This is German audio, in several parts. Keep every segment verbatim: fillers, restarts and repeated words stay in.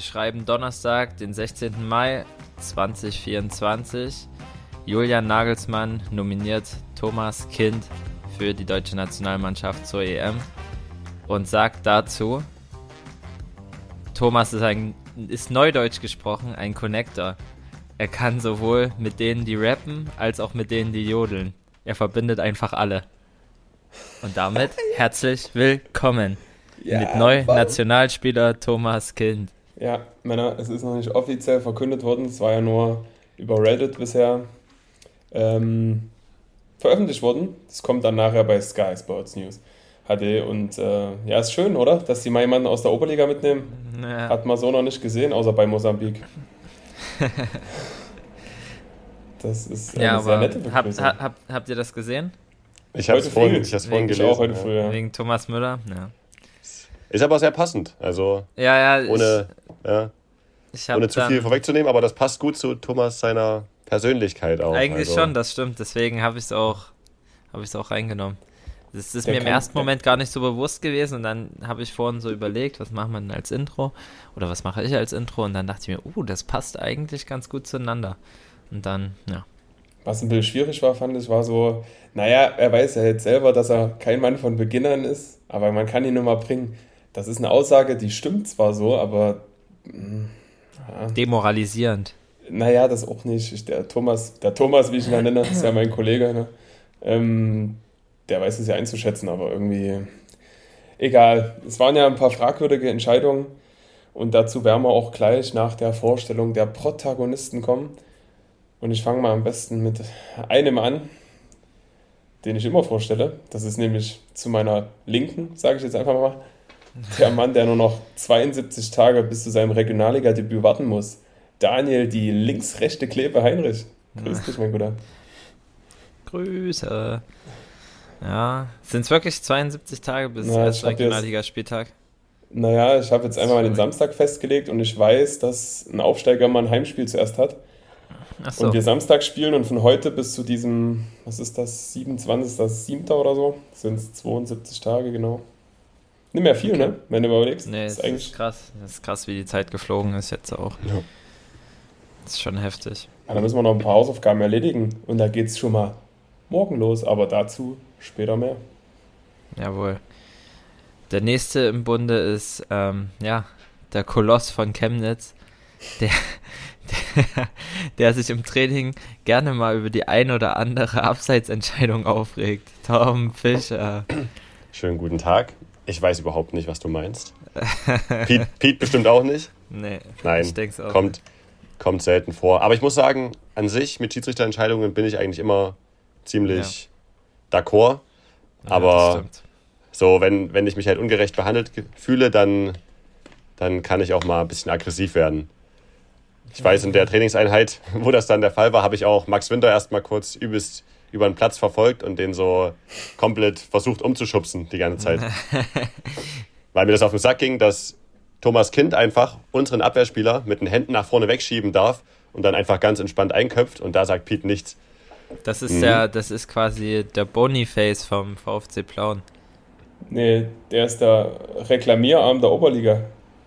schreiben Donnerstag, den sechzehnten Mai zweitausendvierundzwanzig. Julian Nagelsmann nominiert Thomas Kind für die deutsche Nationalmannschaft zur E M und sagt dazu, Thomas ist, ein, ist neudeutsch gesprochen ein Connector. Er kann sowohl mit denen, die rappen, als auch mit denen, die jodeln. Er verbindet einfach alle. Und damit herzlich willkommen Ja, mit neu warum? Nationalspieler Thomas Kind. Ja, Männer, es ist noch nicht offiziell verkündet worden, es war ja nur über Reddit bisher ähm, veröffentlicht worden. Es kommt dann nachher bei Sky Sports News H D und äh, ja, ist schön, oder? Dass die mal jemanden aus der Oberliga mitnehmen. Ja. Hat man so noch nicht gesehen, außer bei Mosambik. Das ist eine Ja, sehr aber nette habt, Begrüßung. habt, habt ihr das gesehen? Ich habe es Heute vorhin, früh. ich hab's vorhin Ich gelesen. auch heute ja. früh, ja. Wegen Thomas Müller? Ja, Ist aber sehr passend. Also ja, ja ohne, ja, ich, ich hab ohne zu dann, viel vorwegzunehmen, aber das passt gut zu Thomas seiner Persönlichkeit auch. Eigentlich also. schon, das stimmt. Deswegen habe ich es auch, hab ich's auch reingenommen. Das ist Der mir im kann- ersten der- Moment gar nicht so bewusst gewesen und dann habe ich vorhin so überlegt, was machen wir denn als Intro oder was mache ich als Intro und dann dachte ich mir, uh, das passt eigentlich ganz gut zueinander. Und dann, ja. Was ein bisschen schwierig war, fand ich, war so, naja, er weiß ja jetzt selber, dass er kein Mann von Beginnern ist, aber man kann ihn nur mal bringen. Das ist eine Aussage, die stimmt zwar so, aber mh, ja, Demoralisierend. naja, das auch nicht. Ich, der Thomas, der Thomas, wie ich ihn ja nenne, ist ja mein Kollege, ne? ähm, der weiß es ja einzuschätzen, aber irgendwie egal. Es waren ja ein paar fragwürdige Entscheidungen und dazu werden wir auch gleich nach der Vorstellung der Protagonisten kommen. Und ich fange mal am besten mit einem an, den ich immer vorstelle. Das ist nämlich zu meiner Linken, sage ich jetzt einfach mal. Der Mann, der nur noch zweiundsiebzig Tage bis zu seinem Regionalliga-Debüt warten muss. Daniel, die links-rechte Klebe Heinrich. Grüß dich, mein Guter. Grüße. Ja, sind es wirklich zweiundsiebzig Tage bis Na, erster ich hab jetzt- Regionalliga-Spieltag? Naja, ich habe jetzt einfach mal den Samstag festgelegt und ich weiß, dass ein Aufsteiger mal ein Heimspiel zuerst hat. Achso, Und wir Samstag spielen und von heute bis zu diesem, was ist das, siebenundzwanzigsten siebten oder so, sind es zweiundsiebzig Tage, genau. Nicht mehr viel, Okay. ne? Wenn du überlegst. nee, ist das eigentlich, ist krass. Das ist krass, wie die Zeit geflogen ist jetzt auch. Ja. Das ist schon heftig. ja, da müssen wir noch ein paar Hausaufgaben erledigen. Und da geht es schon mal morgen los, aber dazu später mehr. Jawohl. Der nächste im Bunde ist, ähm, ja, der Koloss von Chemnitz, der, der, der sich im Training gerne mal über die ein oder andere Abseitsentscheidung aufregt. Tom Fischer. Schönen guten Tag. Ich weiß überhaupt nicht, was du meinst. Pete, Pete bestimmt auch nicht. Nee, Nein, ich denke es auch. kommt, kommt selten vor. Aber ich muss sagen, an sich mit Schiedsrichterentscheidungen bin ich eigentlich immer ziemlich d'accord. Ja, aber das stimmt. So, wenn, wenn ich mich halt ungerecht behandelt ge- fühle, dann, dann kann ich auch mal ein bisschen aggressiv werden. Ich weiß, in der Trainingseinheit, wo das dann der Fall war, habe ich auch Max Winter erst mal kurz übelst über den Platz verfolgt und den so komplett versucht umzuschubsen die ganze Zeit. Weil mir das auf den Sack ging, dass Thomas Kind einfach unseren Abwehrspieler mit den Händen nach vorne wegschieben darf und dann einfach ganz entspannt einköpft und da sagt Pete nichts. Das ist Mhm. der, das ist quasi der Boniface vom VfC Plauen. Nee, der ist der Reklamierarm der Oberliga.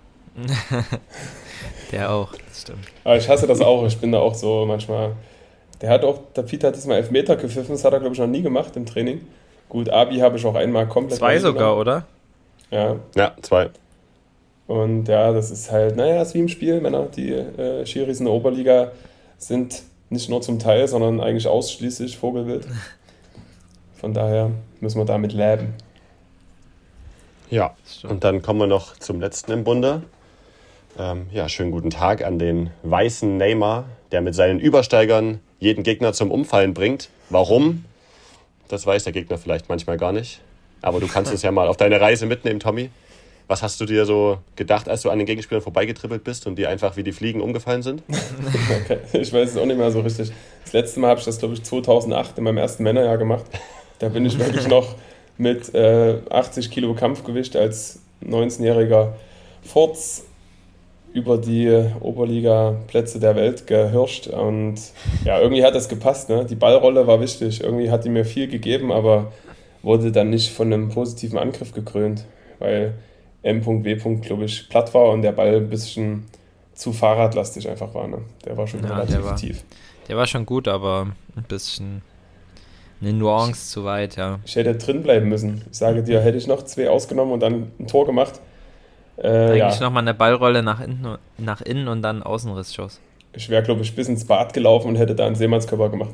Der auch, das stimmt. Aber ich hasse das auch. Ich bin da auch so manchmal. Der hat auch, der Piet hat diesmal Elfmeter gepfiffen. Das hat er, glaube ich, noch nie gemacht im Training. Gut, Abi habe ich auch einmal komplett. Zwei sogar, mitgenommen. oder? Ja. Ja, zwei. Und ja, das ist halt, naja, ist wie im Spiel, Männer. Die äh, Schiris in der Oberliga sind nicht nur zum Teil, sondern eigentlich ausschließlich Vogelwild. Von daher müssen wir damit leben. Ja, Das stimmt. und dann kommen wir noch zum letzten im Bunde. Ähm, ja, schönen guten Tag an den weißen Neymar, der mit seinen Übersteigern jeden Gegner zum Umfallen bringt. Warum? Das weiß der Gegner vielleicht manchmal gar nicht. Aber du kannst es ja mal auf deine Reise mitnehmen, Tommy. Was hast du dir so gedacht, als du an den Gegenspielern vorbeigetribbelt bist und die einfach wie die Fliegen umgefallen sind? Ich weiß es auch nicht mehr so richtig. Das letzte Mal habe ich das, glaube ich, zweitausendacht in meinem ersten Männerjahr gemacht. Da bin ich wirklich noch mit äh, achtzig Kilo Kampfgewicht als neunzehnjähriger Furz über die Oberliga-Plätze der Welt gehirscht. Und ja, irgendwie hat das gepasst. Ne? Die Ballrolle war wichtig. Irgendwie hat die mir viel gegeben, aber wurde dann nicht von einem positiven Angriff gekrönt, weil M W. glaube ich, platt war und der Ball ein bisschen zu fahrradlastig einfach war. Ne? Der war schon Ja, relativ der war- tief. Der war schon gut, aber ein bisschen eine Nuance zu weit, ja. Ich hätte drin bleiben müssen. Ich sage dir, hätte ich noch zwei ausgenommen und dann ein Tor gemacht. Äh, Eigentlich ja, nochmal eine Ballrolle nach innen, nach innen und dann Außenrissschuss. ich wäre, glaube ich, bis ins Bad gelaufen und hätte da einen Seemannskörper gemacht.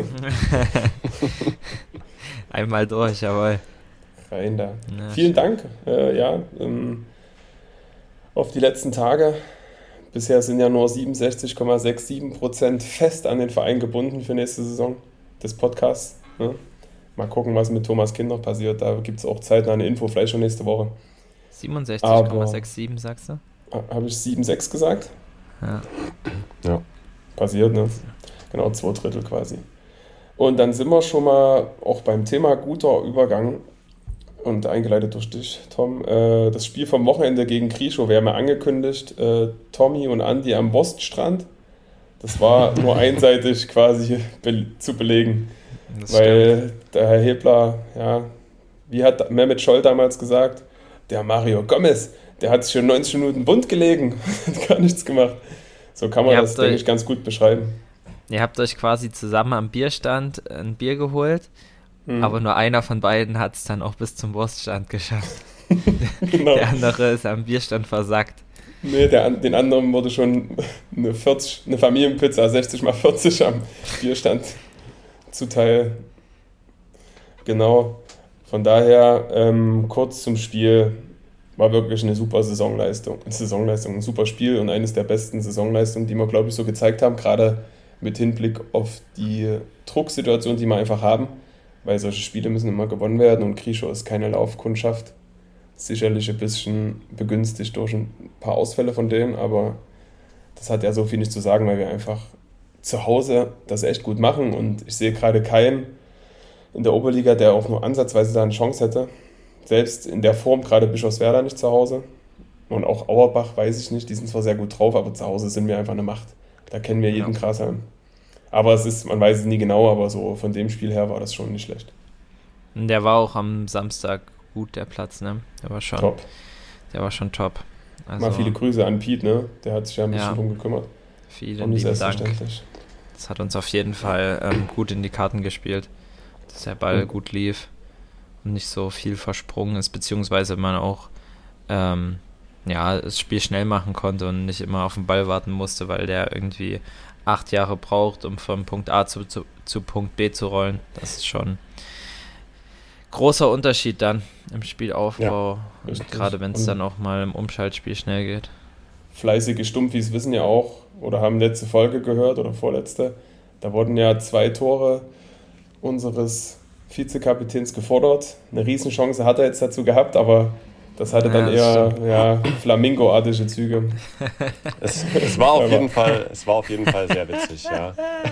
Einmal durch, jawohl. Rein da. Ja, Vielen schön. Dank. Äh, ja, ähm, auf die letzten Tage. Bisher sind ja nur siebenundsechzig Komma siebenundsechzig Prozent fest an den Verein gebunden für nächste Saison des Podcasts. Ne? Mal gucken, was mit Thomas Kind noch passiert. Da gibt es auch zeitnah eine Info, vielleicht schon nächste Woche. siebenundsechzig Komma siebenundsechzig, sagst du? Ha- Habe ich sieben Komma sechs gesagt? Ja. Ja. Passiert, ne? Genau, zwei Drittel quasi. Und dann sind wir schon mal auch beim Thema guter Übergang und eingeleitet durch dich, Tom. Äh, das Spiel vom Wochenende gegen Krischow, wir haben ja angekündigt, äh, Tommy und Andi am Woststrand. Das war nur einseitig quasi be- zu belegen, Das stimmt. weil der Herr Hebler, ja, wie hat Mehmet Scholl damals gesagt, der Mario Gomez, der hat sich schon neunzig Minuten bunt gelegen, hat gar nichts gemacht. So kann man Ihr das, habt denke euch- ich, ganz gut beschreiben. Ihr habt euch quasi zusammen am Bierstand ein Bier geholt, Mhm. aber nur einer von beiden hat es dann auch bis zum Wurststand geschafft. Genau. Der andere ist am Bierstand versackt. Nee, der, an- den anderen wurde schon eine, vierzig, eine Familienpizza sechzig mal vierzig am Bierstand zuteil. Genau. Von daher, ähm, kurz zum Spiel, war wirklich eine super Saisonleistung. Eine Saisonleistung, ein super Spiel und eines der besten Saisonleistungen, die wir, glaube ich, so gezeigt haben, gerade mit Hinblick auf die Drucksituation, die wir einfach haben, weil solche Spiele müssen immer gewonnen werden und Krischow ist keine Laufkundschaft. Sicherlich ein bisschen begünstigt durch ein paar Ausfälle von denen, aber das hat ja so viel nicht zu sagen, weil wir einfach zu Hause das echt gut machen und ich sehe gerade keinen in der Oberliga, der auch nur ansatzweise da eine Chance hätte. Selbst in der Form, gerade Bischofswerda nicht zu Hause und auch Auerbach, weiß ich nicht, die sind zwar sehr gut drauf, aber zu Hause sind wir einfach eine Macht. Da kennen wir jeden Ja. Grashalm. Aber es ist, man weiß es nie genau, aber so von dem Spiel her war das schon nicht schlecht. Und der war auch am Samstag gut, der Platz, ne? Der war schon, Top. der war schon top. Also Mal viele Grüße an Pete, ne? Der hat sich ja ein bisschen Ja. drum gekümmert. vielen Und nicht lieben Dank. selbstverständlich. Das hat uns auf jeden Fall ähm, gut in die Karten gespielt, dass der Ball Mhm. gut lief und nicht so viel versprungen ist, beziehungsweise man auch ähm, ja, das Spiel schnell machen konnte und nicht immer auf den Ball warten musste, weil der irgendwie acht Jahre braucht, um von Punkt A zu, zu, zu Punkt B zu rollen. Das ist schon großer Unterschied dann im Spielaufbau, Ja, und richtig. gerade wenn es Und- dann auch mal im Umschaltspiel schnell geht. Fleißige Stumpfis wissen ja auch oder haben letzte Folge gehört oder vorletzte, da wurden ja zwei Tore unseres Vizekapitäns gefordert. Eine Riesenchance hat er jetzt dazu gehabt, aber das hatte Ja, dann das eher ja, Flamingo-artige Züge. Es, es, war auf Aber- jeden Fall, es war auf jeden Fall sehr witzig, ja.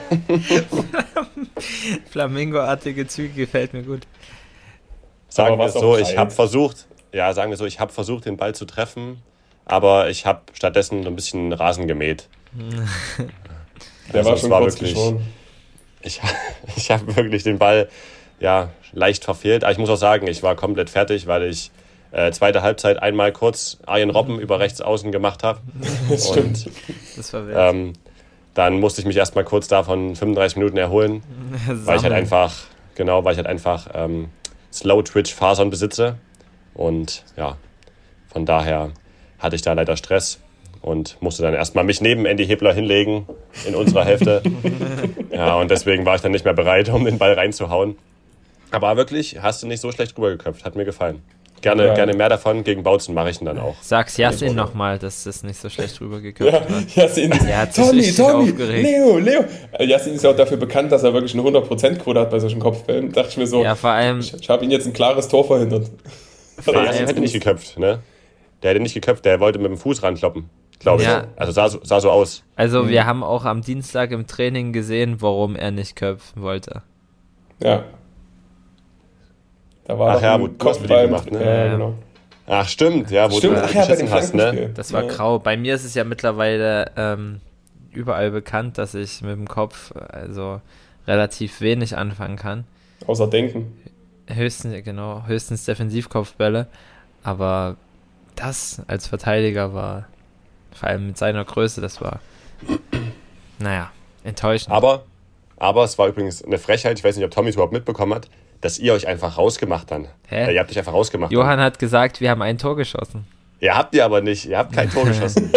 Flamingo-artige Züge gefällt mir gut. Sagen Aber wir was auch so, ich breit. habe versucht, ja, sagen wir so, ich habe versucht, den Ball zu treffen, aber ich habe stattdessen so ein bisschen Rasen gemäht. Der Also war es schon war kurz wirklich- geschoren. Ich, ich habe wirklich den Ball ja, leicht verfehlt. Aber ich muss auch sagen, ich war komplett fertig, weil ich äh, zweite Halbzeit einmal kurz Arjen Robben über rechts außen gemacht habe. Das stimmt. Und Das war wild. ähm, dann musste ich mich erstmal kurz davon fünfunddreißig Minuten erholen, weil ich halt Sammeln. einfach, genau, weil ich halt einfach ähm, Slow-Twitch-Fasern besitze. Und ja, von daher hatte ich da leider Stress und musste dann erstmal mich neben Andy Hebler hinlegen in unserer Hälfte. Ja, und deswegen war ich dann nicht mehr bereit, um den Ball reinzuhauen. Aber wirklich, hast du nicht so schlecht rübergeköpft, hat mir gefallen. Gerne, Ja. gerne mehr davon, gegen Bautzen mache ich ihn dann auch. Sag's Yassin Ja. nochmal, dass das nicht so schlecht rübergeköpft Ja, wird. Yasin, Er hat sich Tommy, richtig Tommy, aufgeregt. Leo, Leo. Äh, Yasin ist ja auch dafür bekannt, dass er wirklich eine hundert Prozent Quote hat bei solchen Kopfbällen. Dachte ich mir so, Ja, vor allem, ich, ich habe ihn jetzt ein klares Tor verhindert. Vor Der allem- Yasin hätte nicht geköpft, ne? Der hätte nicht geköpft, der wollte mit dem Fuß rankloppen, glaube ich. Ja. Also sah so, sah so aus. also Mhm. wir haben auch am Dienstag im Training gesehen, warum er nicht köpfen wollte. Ja. Da war Ach doch ja, ein wo- du hast mit ihm Kopfball. gemacht, ne? Ja, Ja. genau. Ach, stimmt, ja, wo Stimmt, du ach ja, bei dem geschissen hast, ne? Flankenspiel. Das war Ja. grau. Bei mir ist es ja mittlerweile ähm, überall bekannt, dass ich mit dem Kopf also relativ wenig anfangen kann. Außer Denken. Höchstens, genau, höchstens Defensivkopfbälle. Aber das als Verteidiger war Vor allem mit seiner Größe, das war, naja, enttäuschend. Aber, aber es war übrigens eine Frechheit, ich weiß nicht, ob Tommy es überhaupt mitbekommen hat, dass ihr euch einfach rausgemacht habt. Hä? Ja, ihr habt euch einfach rausgemacht. Johann hat gesagt, wir haben ein Tor geschossen. Ihr habt ihr aber nicht, ihr habt kein Tor geschossen.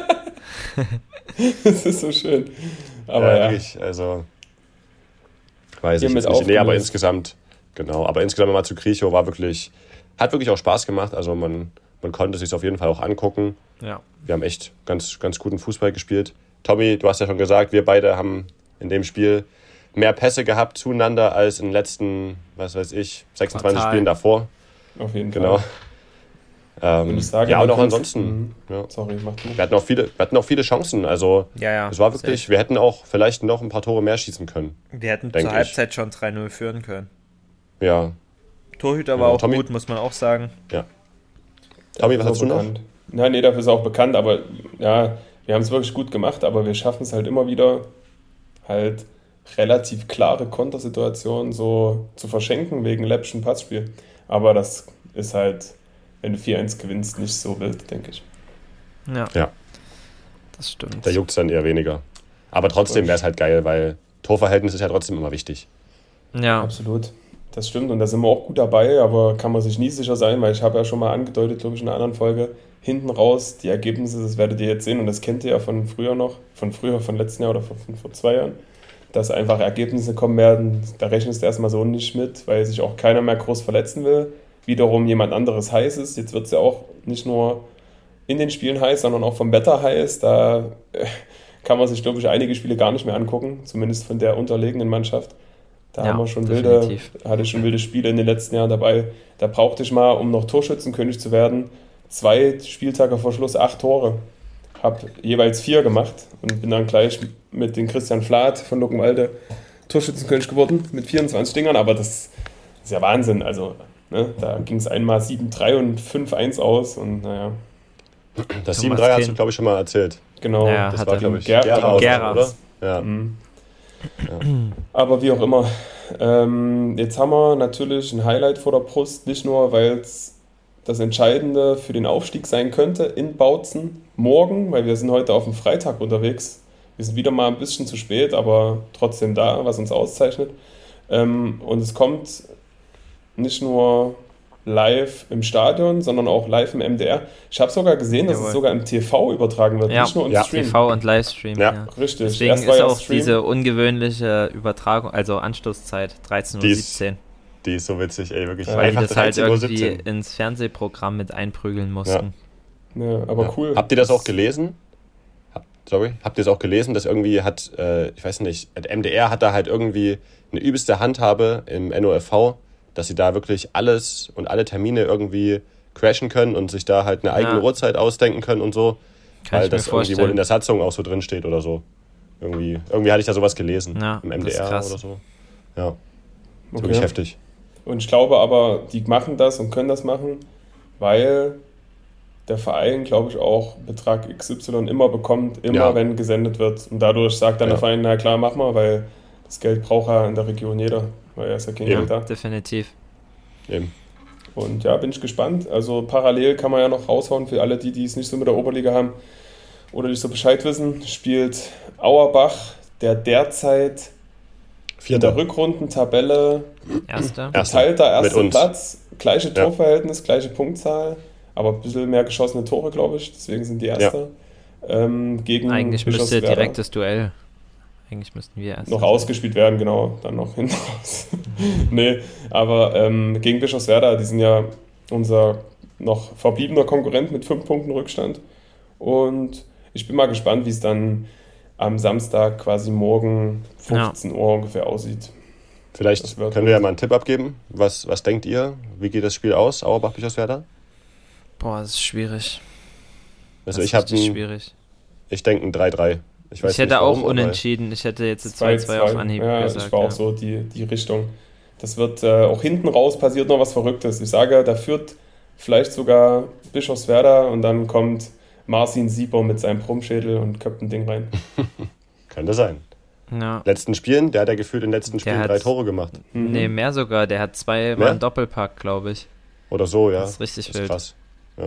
Das ist so schön. Aber ja, ja. Wirklich, also, weiß Hier ich mit jetzt nicht. Nee, aber aufgelöst. insgesamt, genau, aber insgesamt mal zu Kriechow war wirklich, hat wirklich auch Spaß gemacht, also man, man konnte es sich auf jeden Fall auch angucken. Ja. Wir haben echt ganz, ganz guten Fußball gespielt. Tommy, du hast ja schon gesagt, wir beide haben in dem Spiel mehr Pässe gehabt zueinander als in den letzten, was weiß ich, sechsundzwanzig Quartal. Spielen davor. Auf jeden Genau. Fall. Ähm, Und ich sage, ja, wir und auch können's- ansonsten. Mhm. Ja. Sorry, mach du. Wir hatten auch viele, wir hatten auch viele Chancen. Also Ja, ja. es war wirklich, wir hätten auch vielleicht noch ein paar Tore mehr schießen können. Wir hätten Denk zur ich. Halbzeit schon drei null führen können. Ja. Torhüter Ja, war auch Tommy- gut, muss man auch sagen. Tommy, was Dafür hast ist du auch noch? bekannt. Nein, nee, dafür ist er auch bekannt, aber ja, wir haben es wirklich gut gemacht, aber wir schaffen es halt immer wieder, halt relativ klare Kontersituationen so zu verschenken wegen läppischen Passspiel. Aber das ist halt, wenn du vier eins gewinnst, nicht so wild, denke ich. Ja. Ja. Das stimmt. Da juckt es dann eher weniger. Aber trotzdem wäre es halt geil, weil Torverhältnis ist ja trotzdem immer wichtig. Ja. Absolut. Das stimmt und da sind wir auch gut dabei, aber kann man sich nie sicher sein, weil ich habe ja schon mal angedeutet, glaube ich, in einer anderen Folge, hinten raus, die Ergebnisse, das werdet ihr jetzt sehen und das kennt ihr ja von früher noch, von früher, von letzten Jahr oder von, von vor zwei Jahren, dass einfach Ergebnisse kommen werden, da rechnest du erstmal so nicht mit, weil sich auch keiner mehr groß verletzen will. Wiederum jemand anderes heiß ist, jetzt wird es ja auch nicht nur in den Spielen heiß, sondern auch vom Wetter heiß, da äh, kann man sich, glaube ich, einige Spiele gar nicht mehr angucken, zumindest von der unterlegenen Mannschaft. Da Ja, haben wir schon wilde, definitiv. hatte ich schon wilde Spiele in den letzten Jahren dabei. Da brauchte ich mal, um noch Torschützenkönig zu werden, zwei Spieltage vor Schluss acht Tore. Hab jeweils vier gemacht und bin dann gleich mit dem Christian Flath von Luckenwalde Torschützenkönig geworden mit vierundzwanzig Dingern, aber das ist ja Wahnsinn. Also, ne, da ging es einmal sieben drei und fünf eins aus und naja, Das Thomas sieben drei hast Kind. du, glaube ich, schon mal erzählt. genau. Ja, Das hat war, er. glaube ich, Gera- Gera, Gera. oder? Ja. Mhm. Aber wie auch immer, ähm, jetzt haben wir natürlich ein Highlight vor der Brust, nicht nur, weil es das Entscheidende für den Aufstieg sein könnte in Bautzen morgen, weil wir sind heute auf dem Freitag unterwegs. Wir sind wieder mal ein bisschen zu spät, aber trotzdem da, was uns auszeichnet. Ähm, und es kommt nicht nur live im Stadion, sondern auch live im M D R. Ich habe sogar gesehen, dass Jawohl. es sogar im T V übertragen wird, Ja. nicht nur im Ja. Stream. T V und Livestream. Ja. Ja. Richtig. Deswegen Erst war ist ja auch Stream. diese ungewöhnliche Übertragung, also Anstoßzeit, dreizehn Uhr Die ist- siebzehn. Die ist so witzig, ey, wirklich. Ja, Weil die Einfach das halt dreizehn Uhr irgendwie siebzehn. ins Fernsehprogramm mit einprügeln mussten. Ja, aber Ja. cool. Habt ihr das auch gelesen? Hab- Sorry, habt ihr es auch gelesen, dass irgendwie hat, äh, ich weiß nicht, M D R hat da halt irgendwie eine übelste Handhabe im N O F V, dass sie da wirklich alles und alle Termine irgendwie crashen können und sich da halt eine eigene Ja. Uhrzeit ausdenken können und so, Kann weil ich mir das irgendwie wohl in vorstellen. der Satzung auch so drin steht oder so. Irgendwie, irgendwie hatte ich da sowas gelesen Ja, im das M D R ist krass. oder so. Ja, Okay. wirklich heftig. Und ich glaube aber, die machen das und können das machen, weil der Verein, glaube ich, auch Betrag X Y immer bekommt, immer Ja. wenn gesendet wird. Und dadurch sagt dann Ja. der Verein, na klar, mach mal, weil das Geld braucht ja in der Region jeder, weil er ist ja kein Eben. Geld da. Definitiv. Eben. Und ja, bin ich gespannt. Also parallel kann man ja noch raushauen für alle, die, die es nicht so mit der Oberliga haben oder nicht so Bescheid wissen, spielt Auerbach, der derzeit in der Vierter. Rückrundentabelle Erster. Erster. geteilter Mit erster uns. Platz, gleiche Ja. Torverhältnis, gleiche Punktzahl, aber ein bisschen mehr geschossene Tore, glaube ich, deswegen sind die Erster. Ähm, gegen Eigentlich müsste Bischofswerda direktes Duell. Eigentlich müssten wir erst. noch ausgespielt werden, genau, dann noch hinten raus. Nee, aber ähm, gegen Bischofswerda, die sind ja unser noch verbliebener Konkurrent mit fünf Punkten Rückstand. Und ich bin mal gespannt, wie es dann am Samstag quasi morgen fünfzehn Uhr ungefähr aussieht. Vielleicht Das wird können wir ja gut. mal einen Tipp abgeben. Was, was denkt ihr? Wie geht das Spiel aus? Auerbach-Bischofswerda? Boah, das ist schwierig. Also das ich ist habe richtig ein, schwierig. ich denke ein drei drei. Ich, weiß Ich hätte nicht, warum, auch aber- unentschieden. Ich hätte jetzt zwei zwei auf Anhieb ja, gesagt. ich war auch ja. so die, die Richtung. Das wird äh, auch hinten raus passiert noch was Verrücktes. Ich sage, da führt vielleicht sogar Bischofswerda und dann kommt Marcin Sieber mit seinem Brummschädel und köpft ein Ding rein. Könnte sein. Ja. Letzten Spielen, der hat ja gefühlt in den letzten Spielen hat- drei Tore gemacht. Mhm. Nee, mehr sogar. Der hat zwei Mehr? Mal einen Doppelpack, glaube ich. Oder so, ja. Das ist richtig Das ist wild. krass. Ja.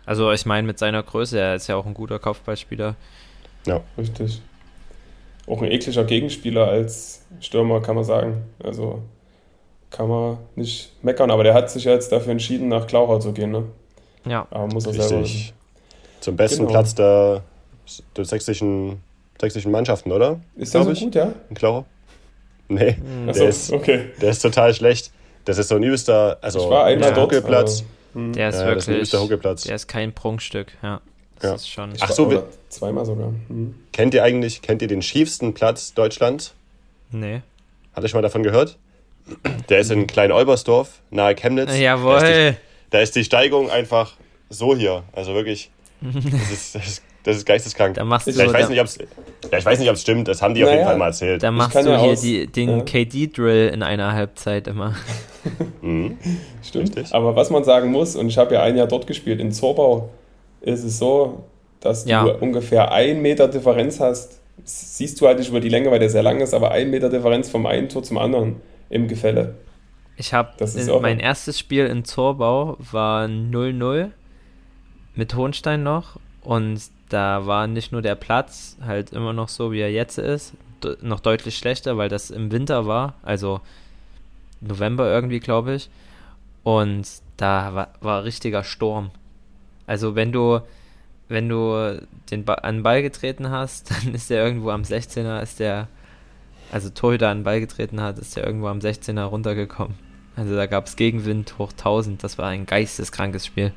Also ich meine mit seiner Größe, er ist ja auch ein guter Kopfballspieler. Ja. Richtig. Auch ein ekliger Gegenspieler als Stürmer, kann man sagen. Also kann man nicht meckern, aber der hat sich jetzt dafür entschieden, nach Klauchau zu gehen, ne? Ja. Aber muss er selber wissen. Richtig. Zum besten Genau. Platz der, der sächsischen, sächsischen Mannschaften, oder? Ist der so Glaub ich. gut, ja? In Klauchau? Nee, Achso, der, ist, okay. der ist total schlecht. Das ist so ein übelster, also Ich war einmal ja. dort. Huckelplatz. aber, hm. Der ist Ja, das ist ein wirklich, übelster Huckelplatz. der ist kein Prunkstück, ja. Das Ja. ist schon. Ich Ach war- so, oder wir- zweimal sogar. Hm. Kennt ihr eigentlich, kennt ihr den schiefsten Platz Deutschlands? Nee. Hatte ich mal davon gehört? Der ist in Klein-Olbersdorf, nahe Chemnitz. Da ist, Jawohl. die, da ist die Steigung einfach so hier. Also wirklich, das ist, das ist, das ist geisteskrank. Da machst du, Ja, ich weiß da, nicht, ob's, ja, ich weiß nicht, ob es stimmt. Das haben die auf Naja. jeden Fall mal erzählt. da machst kann du ja hier aus- die, den ja. K D-Drill in einer Halbzeit immer. Mhm. Stimmt. Richtig. Aber was man sagen muss, und ich habe ja ein Jahr dort gespielt, in Zorbau ist es so, dass du Ja. ungefähr ein Meter Differenz hast. Das siehst du halt nicht über die Länge, weil der sehr lang ist, aber ein Meter Differenz vom einen Tor zum anderen im Gefälle. Ich habe Das ist irre. mein erstes Spiel in Zorbau war null null mit Hohenstein noch und da war nicht nur der Platz halt immer noch so, wie er jetzt ist, de- noch deutlich schlechter, weil das im Winter war, also November irgendwie, glaube ich, und da war, war richtiger Sturm. Also wenn du wenn du den ba- an den Ball getreten hast, dann ist der irgendwo am sechzehner, ist der, also Torhüter an den Ball getreten hat, ist der irgendwo am sechzehner runtergekommen. Also da gab es Gegenwind hoch tausend, das war ein geisteskrankes Spiel.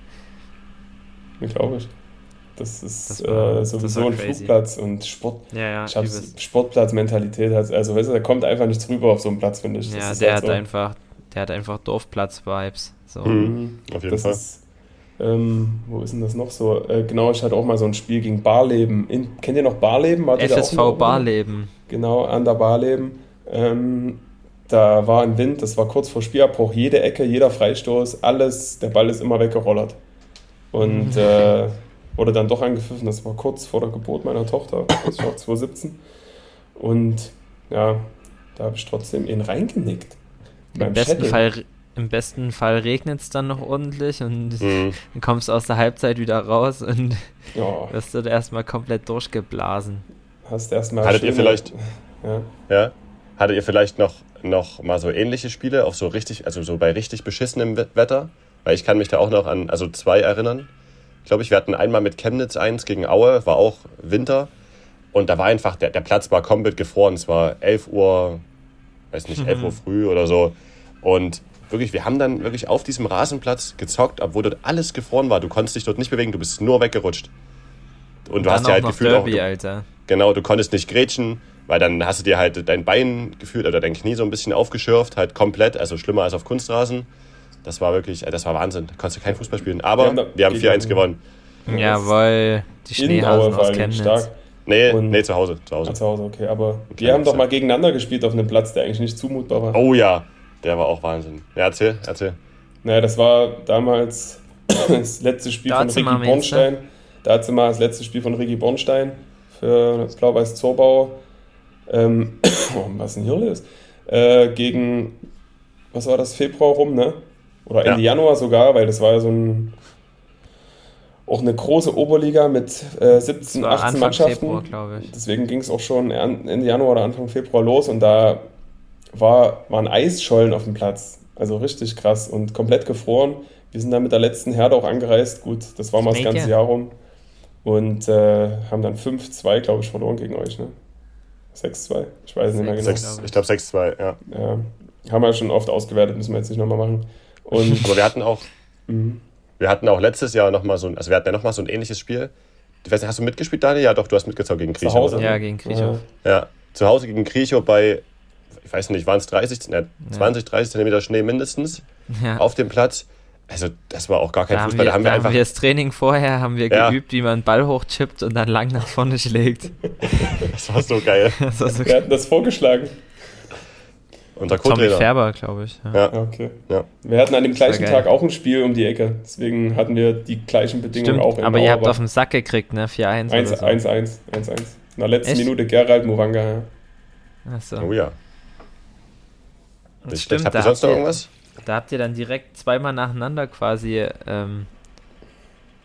Glaube ich. Das ist Das war- äh, das sowieso war ein crazy. Flugplatz und Sport. Ja, ja, Ich habe übelst. Sportplatzmentalität. Also, also weißt du, da kommt einfach nichts rüber auf so einen Platz, finde ich. Das Ja, ist der halt hat so. einfach, der hat einfach Dorfplatz-Vibes. So. Mhm. Auf jeden Das Fall. ist, ähm, wo ist denn das noch so? Äh, genau, ich hatte auch mal so ein Spiel gegen Barleben. In, kennt ihr noch Barleben? Wart ihr da F auch S in V der- Barleben. Genau, an der Barleben. Ähm, da war ein Wind, das war kurz vor Spielabbruch. Jede Ecke, jeder Freistoß, alles, der Ball ist immer weggerollert. Und äh, wurde dann doch angepfiffen. Das war kurz vor der Geburt meiner Tochter. Das war zwanzig siebzehn. Und ja, da habe ich trotzdem ihn reingenickt. Im Beim besten, Schädeln. Fall, Im besten Fall regnet es dann noch ordentlich und Mhm. dann kommst du aus der Halbzeit wieder raus und Ja, wirst du da erstmal komplett durchgeblasen. hast erstmal Hattet ihr schöne- vielleicht- Ja. Ja. Hattet ihr vielleicht noch, noch mal so ähnliche Spiele, auch so richtig, also so bei richtig beschissenem We- Wetter? Weil ich kann mich da auch noch an, also zwei erinnern. Ich glaube, ich, wir hatten einmal mit Chemnitz eins gegen Aue, war auch Winter. Und da war einfach, der, der Platz war komplett gefroren. Es war elf Uhr, weiß nicht, elf Uhr früh oder so. Und wirklich, wir haben dann wirklich auf diesem Rasenplatz gezockt, obwohl dort alles gefroren war. Du konntest dich dort nicht bewegen, du bist nur weggerutscht. Und du Dann hast ja auch halt noch gefühlt Derby, auch, du, Alter. genau, du konntest nicht grätschen, weil dann hast du dir halt dein Bein gefühlt oder dein Knie so ein bisschen aufgeschürft, halt komplett, also schlimmer als auf Kunstrasen. Das war wirklich, äh, das war Wahnsinn. Da konntest du kein Fußball spielen. Aber Wir haben da- wir haben vier eins gewonnen. Jawohl, die In Schneehasen Aue vor aus allem Chemnitz. stark. Nee, Und- nee, zu Hause. Zu Hause. Ah, zu Hause, okay. Aber wir kleiner haben doch Upset. mal gegeneinander gespielt auf einem Platz, der eigentlich nicht zumutbar war. Oh ja, der war auch Wahnsinn. Ja, erzähl, erzähl. Naja, das war damals das letzte Spiel von Dazimmer Ricky meinst du? Bornstein. Dazu mal das letzte Spiel von Ricky Bornstein für das Blau-Weiß Zorbau. Ähm, oh, was ist denn hier los? Äh, gegen, was war das, Februar rum, ne? Oder Ende Ja. Januar sogar, weil das war ja so ein, auch eine große Oberliga mit äh, siebzehn, Das war achtzehn Anfang Mannschaften. Februar, glaube ich. Deswegen ging es auch schon Ende Januar oder Anfang Februar los und da war, waren Eisschollen auf dem Platz. Also richtig krass und komplett gefroren. Wir sind dann mit der letzten Herde auch angereist. Gut, das war mal das Snake. ganze Jahr rum. Und äh, haben dann fünf zwei, glaube ich, verloren gegen euch. Ne? sechs zwei, ich weiß nicht mehr genau. Sechs- Sechs, ich glaube sechs zwei, ja. Ja, haben wir schon oft ausgewertet, müssen wir jetzt nicht nochmal machen. Und Aber wir hatten auch, mhm. wir hatten auch letztes Jahr nochmal so ein, also wir hatten ja nochmal so ein ähnliches Spiel. Ich weiß nicht, hast du mitgespielt, Daniel? Ja, doch, du hast mitgezockt gegen Zu Krichow, Hause? oder? Ja, gegen Krichow. Ja, zu Hause gegen Krichow bei, ich weiß nicht, waren es dreißig, ne, zwanzig, dreißig Zentimeter Schnee mindestens Ja. auf dem Platz. Also das war auch gar kein Da haben Fußball. wir, Da haben da wir haben einfach, wir das Training vorher, haben wir Ja. geübt, wie man einen Ball hochchippt und dann lang nach vorne schlägt. das war so geil. Das war so wir hatten das vorgeschlagen. Unser Tommy Co-Trainer. Färber, glaube ich. Ja. Ja, Ja, okay. ja. Wir hatten an dem gleichen geil. Tag auch ein Spiel um die Ecke. Deswegen hatten wir die gleichen Bedingungen Stimmt, auch in aber ihr habt Auerbach. auf den Sack gekriegt, ne? vier eins oder so. eins eins. eins eins. In der letzten Echt? Minute Gerald Muvanga. Ja. Achso. Oh ja. Das Nicht stimmt, schlecht. Habt da ihr sonst habt, noch ihr, irgendwas? da habt ihr dann direkt zweimal nacheinander quasi, ähm,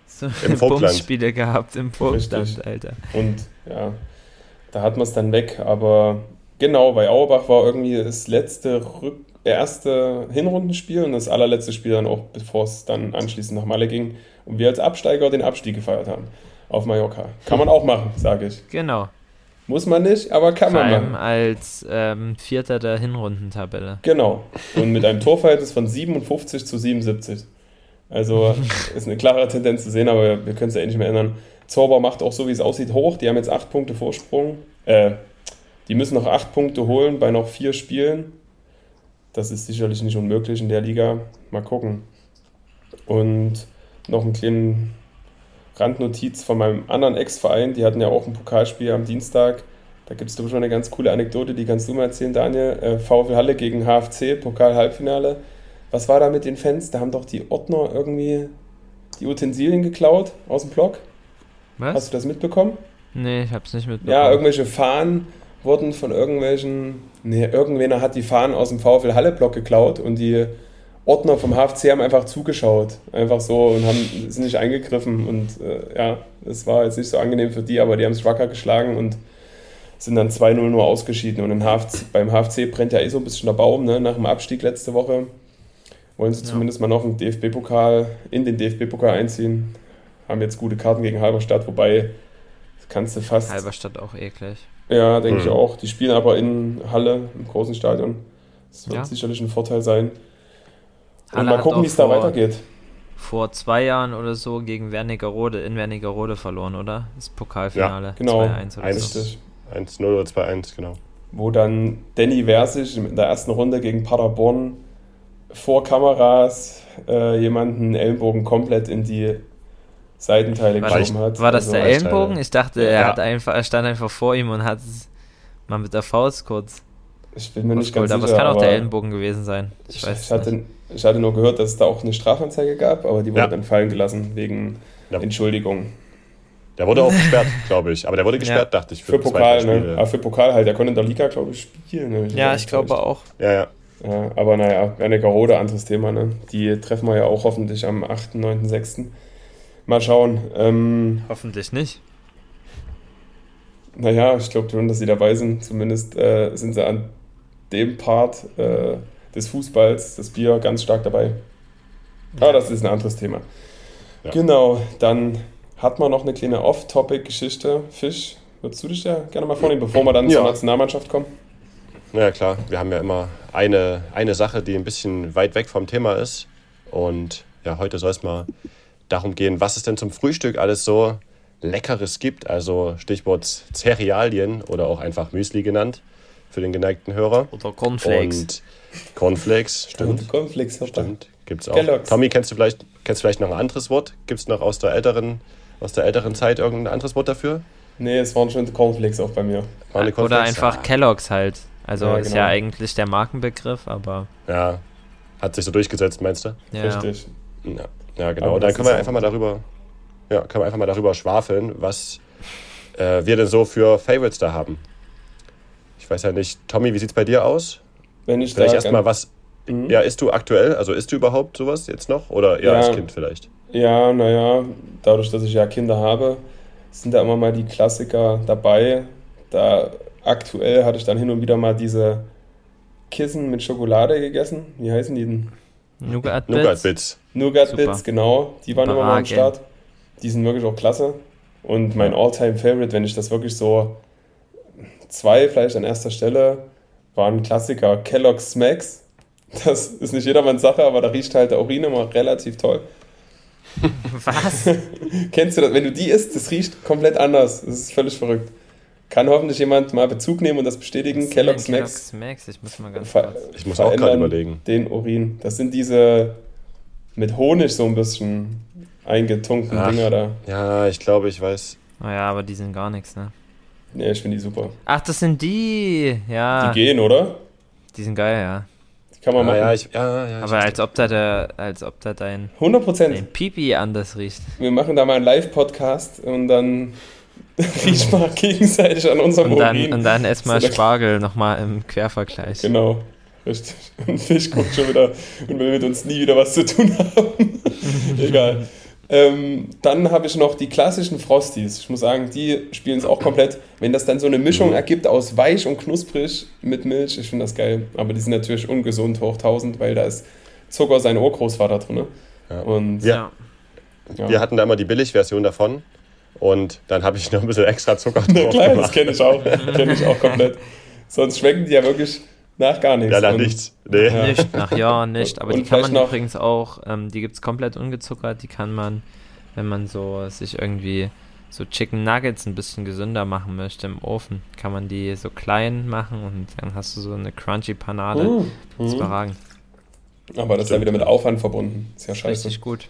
so Im Vogtland. Bumsspiele gehabt im Vogtland, Richtig. Alter. Und ja, da hat man es dann weg. Aber genau, bei Auerbach war irgendwie das letzte, Rück erste Hinrundenspiel und das allerletzte Spiel dann auch, bevor es dann anschließend nach Malle ging. Und wir als Absteiger den Abstieg gefeiert haben auf Mallorca. Kann man auch machen, sage ich. Genau. Muss man nicht, aber kann Vor man allem machen. als ähm, Vierter der Hinrundentabelle. Genau. Und mit einem Torverhältnis von siebenundfünfzig zu siebenundsiebzig. Also ist eine klare Tendenz zu sehen, aber wir können es ja eh nicht mehr ändern. Zauber macht auch so, wie es aussieht, hoch. Die haben jetzt acht Punkte Vorsprung. Äh, die müssen noch acht Punkte holen bei noch vier Spielen. Das ist sicherlich nicht unmöglich in der Liga. Mal gucken. Und noch einen kleinen Randnotiz von meinem anderen Ex-Verein. Die hatten ja auch ein Pokalspiel am Dienstag. Da gibt es doch schon eine ganz coole Anekdote, die kannst du mal erzählen, Daniel. Äh, VfL Halle gegen H F C, Pokal-Halbfinale. Was war da mit den Fans? Da haben doch die Ordner irgendwie die Utensilien geklaut aus dem Block. Was? Hast du das mitbekommen? Nee, ich hab's nicht mitbekommen. Ja, irgendwelche Fahnen wurden von irgendwelchen... Nee, irgendwer hat die Fahnen aus dem VfL Halle-Block geklaut und die Ordner vom H F C haben einfach zugeschaut. Einfach so und haben, sind nicht eingegriffen. Und äh, ja, es war jetzt nicht so angenehm für die, aber die haben es wacker geschlagen und sind dann zwei null nur ausgeschieden. Und in H F C, beim H F C brennt ja eh so ein bisschen der Baum, ne? Nach dem Abstieg letzte Woche. Wollen sie ja zumindest mal noch einen D F B-Pokal, in den D F B-Pokal einziehen. Haben jetzt gute Karten gegen Halberstadt, wobei das kannst du fast... Halberstadt auch eklig. Ja, denke Mhm. ich auch. Die spielen aber in Halle, im großen Stadion. Das wird Ja. sicherlich ein Vorteil sein. Und Halle mal hat gucken, auch wie es da vor- weitergeht. Vor zwei Jahren oder so gegen Wernigerode, in Wernigerode verloren, oder? Das Pokalfinale. Genau, zwei eins oder so. richtig. eins null oder zwei eins, genau. Wo dann Danny Versich in der ersten Runde gegen Paderborn vor Kameras äh, jemanden Ellenbogen komplett in die Seitenteile War, geschoben hat. war das Also, der Weichteile. Ellenbogen? Ich dachte, er, Ja. hat einfach, er stand einfach vor ihm und hat es mal mit der Faust kurz Ich bin mir nicht ausgeholt. ganz Aber sicher. es kann auch der aber Ellenbogen gewesen sein. Ich Ich, weiß ich, hatte, nicht. ich hatte nur gehört, dass es da auch eine Strafanzeige gab, aber die wurde Ja. dann fallen gelassen wegen Ja. Entschuldigung. Der wurde auch gesperrt, glaube ich. Aber der wurde gesperrt, dachte ich. Für zwei, Pokal, drei ne? Spiele. Aber für Pokal halt. Der konnte in der Liga, glaube ich, spielen. Ne? Ja, ich glaube auch. Ja, ja. Ja, aber naja, Wernigerode, anderes Thema, ne? Die treffen wir ja auch hoffentlich am achten, neunten, sechsten Mal schauen. Ähm, Hoffentlich nicht. naja, ich glaube schon, dass sie dabei sind. Zumindest äh, sind sie an dem Part äh, des Fußballs, das Bier, ganz stark dabei. Aber das ist ein anderes Thema. Ja. Genau, dann hat man noch eine kleine Off-Topic-Geschichte. Fisch, würdest du dich ja gerne mal vornehmen, bevor wir dann Ja. zur Nationalmannschaft kommen? Na ja, klar. Wir haben ja immer eine, eine Sache, die ein bisschen weit weg vom Thema ist. Und ja, heute soll es mal darum gehen, was es denn zum Frühstück alles so Leckeres gibt. Also Stichwort Cerealien oder auch einfach Müsli genannt für den geneigten Hörer. Oder Cornflakes. Und Cornflakes, stimmt. Cornflakes, Stimmt, gibt's auch. Kellogg's. Tommy, kennst du vielleicht, kennst du vielleicht noch ein anderes Wort? Gibt es noch aus der älteren, aus der älteren Zeit irgendein anderes Wort dafür? Nee, es waren schon Cornflakes auch bei mir. War eine Oder Cornflakes? einfach Ah, Kellogg's halt. Also Ja, ist genau. ja eigentlich der Markenbegriff, aber Ja, hat sich so durchgesetzt, meinst du? ja. Richtig. Ja, ja genau. Aber Und dann das können wir ist einfach auch- mal darüber, ja, können wir einfach mal darüber schwafeln, was äh, wir denn so für Favorites da haben. Ich weiß ja nicht, Tommy, wie sieht's bei dir aus? Wenn ich Vielleicht da erstmal ganz- was, Mhm. ja, isst du aktuell, also isst du überhaupt sowas jetzt noch? Oder eher Ja. als Kind vielleicht? Ja, naja, dadurch, dass ich ja Kinder habe, sind da immer mal die Klassiker dabei. Da aktuell hatte ich dann hin und wieder mal diese Kissen mit Schokolade gegessen. Wie heißen die denn? Nougat Nougat Bits. Bits. Nougat Super. Bits, genau. Die waren immer mal am Barage. Start. Die sind wirklich auch klasse. Und mein All-Time-Favorite, wenn ich das wirklich so zwei vielleicht an erster Stelle, war ein Klassiker, Kellogg's Smacks. Das ist nicht jedermanns Sache, aber da riecht halt der Urin immer relativ toll. Was? Kennst du das? Wenn du die isst, das riecht komplett anders. Das ist völlig verrückt. Kann hoffentlich jemand mal Bezug nehmen und das bestätigen. Kellogg's Smacks Smacks, ich muss mal ganz ver kurz. Ich muss auch gerade verändern überlegen. den Urin. Das sind diese mit Honig so ein bisschen eingetunkten Ach. Dinger da. Ja, ich glaube, ich weiß. Oh ja, aber die sind gar nichts, ne? Nee, ich finde die super. Ach, das sind die. Ja. Die gehen, oder? Die sind geil, ja. Die kann man Ah, machen. ja, ich, ja, ja, Aber ich, als ob da der, als ob da dein, hundert Prozent. dein Pipi anders riecht. Wir machen da mal einen Live-Podcast und dann riechen wir gegenseitig an unserem Und dann, Urin. und dann erstmal So, da- Spargel nochmal im Quervergleich. Genau, richtig. Und Fisch guckt schon wieder und will mit uns nie wieder was zu tun haben. Egal. Ähm, dann habe ich noch die klassischen Frosties. Ich muss sagen, die spielen es auch komplett. Wenn das dann so eine Mischung ergibt aus weich und knusprig mit Milch, ich finde das geil. Aber die sind natürlich ungesund hoch tausend, weil da ist Zucker sein Urgroßvater drin. Ja. Und ja. Ja. Wir hatten da immer die Billigversion davon und dann habe ich noch ein bisschen extra Zucker drauf ja, klar, gemacht. Das kenne ich auch. Kenne ich auch komplett. Sonst schmecken die ja wirklich nach gar nichts. Ja, nach und, nichts. Nee. Ja. Nicht, nach ja, nicht. Aber und die kann man noch, übrigens auch, ähm, die gibt es komplett ungezuckert, die kann man, wenn man so sich irgendwie so Chicken Nuggets ein bisschen gesünder machen möchte im Ofen, kann man die so klein machen und dann hast du so eine crunchy Panade. Mm, das ist überragend. Aber das ist ja wieder mit Aufwand verbunden. Ist ja scheiße. Richtig gut.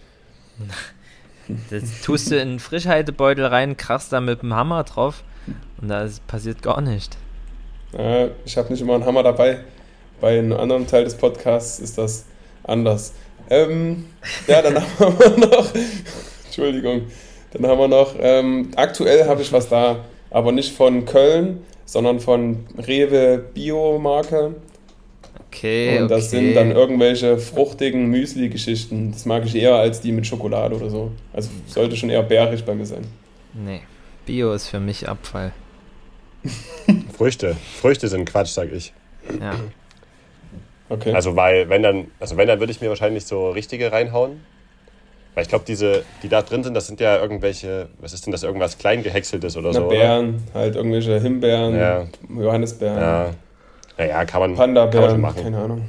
Das tust du in einen Frischhaltebeutel rein, krachst da mit dem Hammer drauf und da ist, passiert gar nicht. Ja, ich habe nicht immer einen Hammer dabei. Bei einem anderen Teil des Podcasts ist das anders. Ähm, ja, dann haben wir noch, Entschuldigung, dann haben wir noch, ähm, aktuell habe ich was da, aber nicht von Köln, sondern von Rewe Bio-Marke. Okay, Und das okay. sind dann irgendwelche fruchtigen Müsli-Geschichten. Das mag ich eher als die mit Schokolade oder so. Also sollte schon eher bärig bei mir sein. Nee, Bio ist für mich Abfall. Früchte. Früchte sind Quatsch, sag ich. Ja. Okay. Also weil, wenn dann, also wenn dann würde ich mir wahrscheinlich so richtige reinhauen. Weil ich glaube, diese, die da drin sind, das sind ja irgendwelche, was ist denn das, irgendwas Kleingehäckseltes oder Na, so, Beeren, oder? halt irgendwelche Himbeeren, Ja. Johannisbeeren, Ja. Naja, kann man, kann man Panda-Beeren, schon machen. keine Ahnung.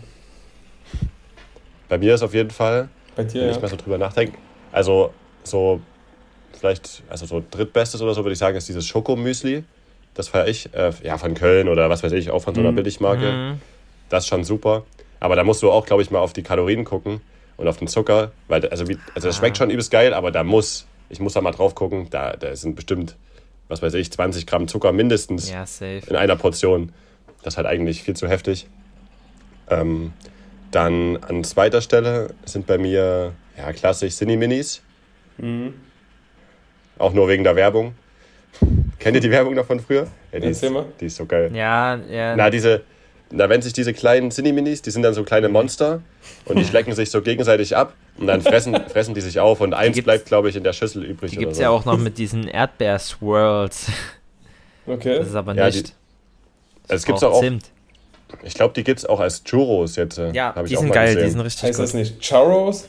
Bei mir ist auf jeden Fall, Bei dir, wenn ja. ich mal so drüber nachdenke, also so vielleicht, also so drittbestes oder so, würde ich sagen, ist dieses Schokomüsli. Das feiere ich, äh, ja, von Köln oder was weiß ich, auch von so einer Mhm. Billigmarke. Mhm. Das ist schon super. Aber da musst du auch, glaube ich, mal auf die Kalorien gucken und auf den Zucker. Weil, also, wie, also das Ah. schmeckt schon übelst geil, aber da muss, ich muss da mal drauf gucken, da, da sind bestimmt, was weiß ich, zwanzig Gramm Zucker mindestens Ja, safe. in einer Portion. Das ist halt eigentlich viel zu heftig. Ähm, dann an zweiter Stelle sind bei mir, ja, klassisch Cinni-Minis. Mhm. Auch nur wegen der Werbung. Kennt ihr die Werbung noch von früher? Ja, die, ist, Erzähl mal. die ist so geil. Ja, ja. Na, diese, na, wenn sich diese kleinen Cinni-Minis, die sind dann so kleine Monster und die schlecken sich so gegenseitig ab und dann fressen, fressen die sich auf und eins gibt's- bleibt, glaube ich, in der Schüssel übrig. die oder gibt es so. ja auch noch mit diesen Erdbeer-Swirls. Okay. Das ist aber Ja, die- nicht. Es gibt's auch, Zimt. ich glaube, die gibt es auch als Churros jetzt. äh, Ja, hab ich die auch sind mal geil, gesehen. die sind richtig Heißt gut. das nicht Churros?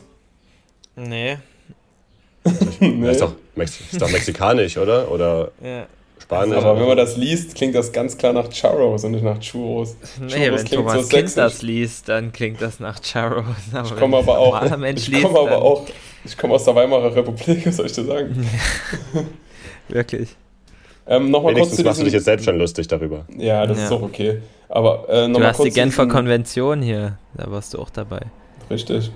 Nee. Nee. Das ist doch, Mex ist doch mexikanisch, oder? Oder Ja. Spanisch. Aber wenn man das liest, klingt das ganz klar nach Churros und nicht nach Churros. Nee, Churros wenn klingt Thomas so Kind sächsisch. das liest, dann klingt das nach Charros. Ich komme aber auch, Mensch ich liest, komme aber dann auch, ich komme aus der Weimarer Republik, was soll ich dir sagen? Wirklich. Ähm, Nochmal kurz Wenigstens zu machst du dich diesem, jetzt selbst schon lustig darüber. Ja, das Ja. ist auch okay. Aber äh, Du nochmal hast kurz die zu Genfer diesem- Konvention hier, da warst du auch dabei. Richtig.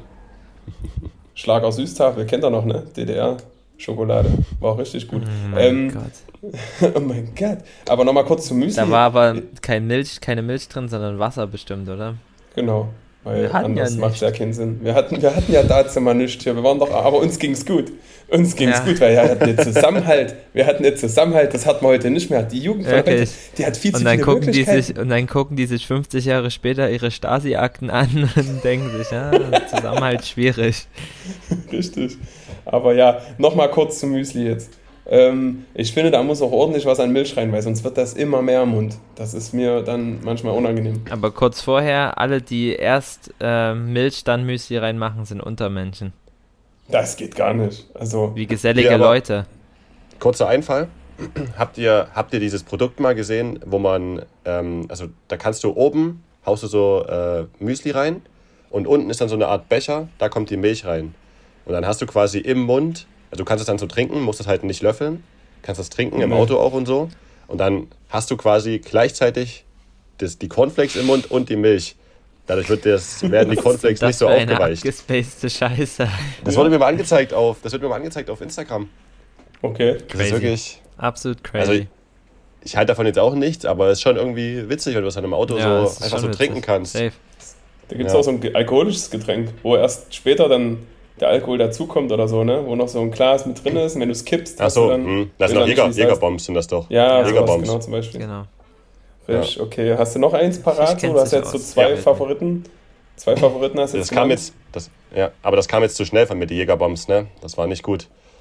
Schlag aus Süßtafel, kennt ihr noch, ne? D D R-Schokolade. War auch richtig gut. Oh mein ähm, Gott. oh mein Gott. Aber nochmal kurz zum Müsli. Da war aber kein Milch, keine Milch drin, sondern Wasser bestimmt, oder? Genau. Weil Wir hatten ja anders macht nichts. ja keinen Sinn. Wir hatten, wir hatten ja dazu mal nichts hier. Wir waren doch, aber uns ging's gut. Uns ging's Ja. gut, weil wir hatten jetzt Zusammenhalt. Wir hatten jetzt Zusammenhalt, das hat man heute nicht mehr. Die Jugend von heute, Wirklich. die hat viel zu Und dann, viele gucken die Möglichkeiten. sich, und dann gucken die sich fünfzig Jahre später ihre Stasi-Akten an und denken sich, ja, Zusammenhalt schwierig. Richtig. Aber ja, nochmal kurz zum Müsli jetzt. Ähm, ich finde, da muss auch ordentlich was an Milch rein, weil sonst wird das immer mehr im Mund. Das ist mir dann manchmal unangenehm. Aber kurz vorher, alle, die erst äh, Milch, dann Müsli reinmachen, sind Untermenschen. Das geht gar nicht. Also, Wie gesellige Ja, aber- Leute. Kurzer Einfall. Habt ihr, habt ihr dieses Produkt mal gesehen, wo man, ähm, also da kannst du oben, haust du so äh, Müsli rein und unten ist dann so eine Art Becher, da kommt die Milch rein. Und dann hast du quasi im Mund, also du kannst es dann so trinken, musst es halt nicht löffeln, kannst das trinken, im Mhm. Auto auch und so. Und dann hast du quasi gleichzeitig das, die Cornflakes im Mund und die Milch. Dadurch wird das, werden die Cornflakes Das nicht so für eine aufgeweicht. abgespacede Scheiße. Das wurde mir mal angezeigt auf, das wird mir mal angezeigt auf Instagram. okay. Das Crazy. ist wirklich... Absolut crazy. Also ich halte davon jetzt auch nichts, aber es ist schon irgendwie witzig, wenn du es an einem Auto Ja, es so ist einfach so schon trinken witzig. kannst. Safe. Da gibt es Ja. auch so ein ge- alkoholisches Getränk, wo erst später dann der Alkohol dazukommt oder so, ne? Wo noch so ein Glas mit drin ist und wenn du es kippst, Ach hast so, du dann... mh. das sind will auch dann Jäger, nicht, wie es heißt. Jägerbombs, sind das doch. Ja, Ja. sowas, Jägerbombs. genau, zum Beispiel. Genau. Frisch, okay. Hast du noch eins parat? kennt Du hast sich jetzt so aus. zwei Ja. Favoriten. Zwei Favoriten hast du Das jetzt kam genannt. jetzt, das, ja, aber das kam jetzt zu schnell von mir, die Jägerbombs, ne? Das war nicht gut.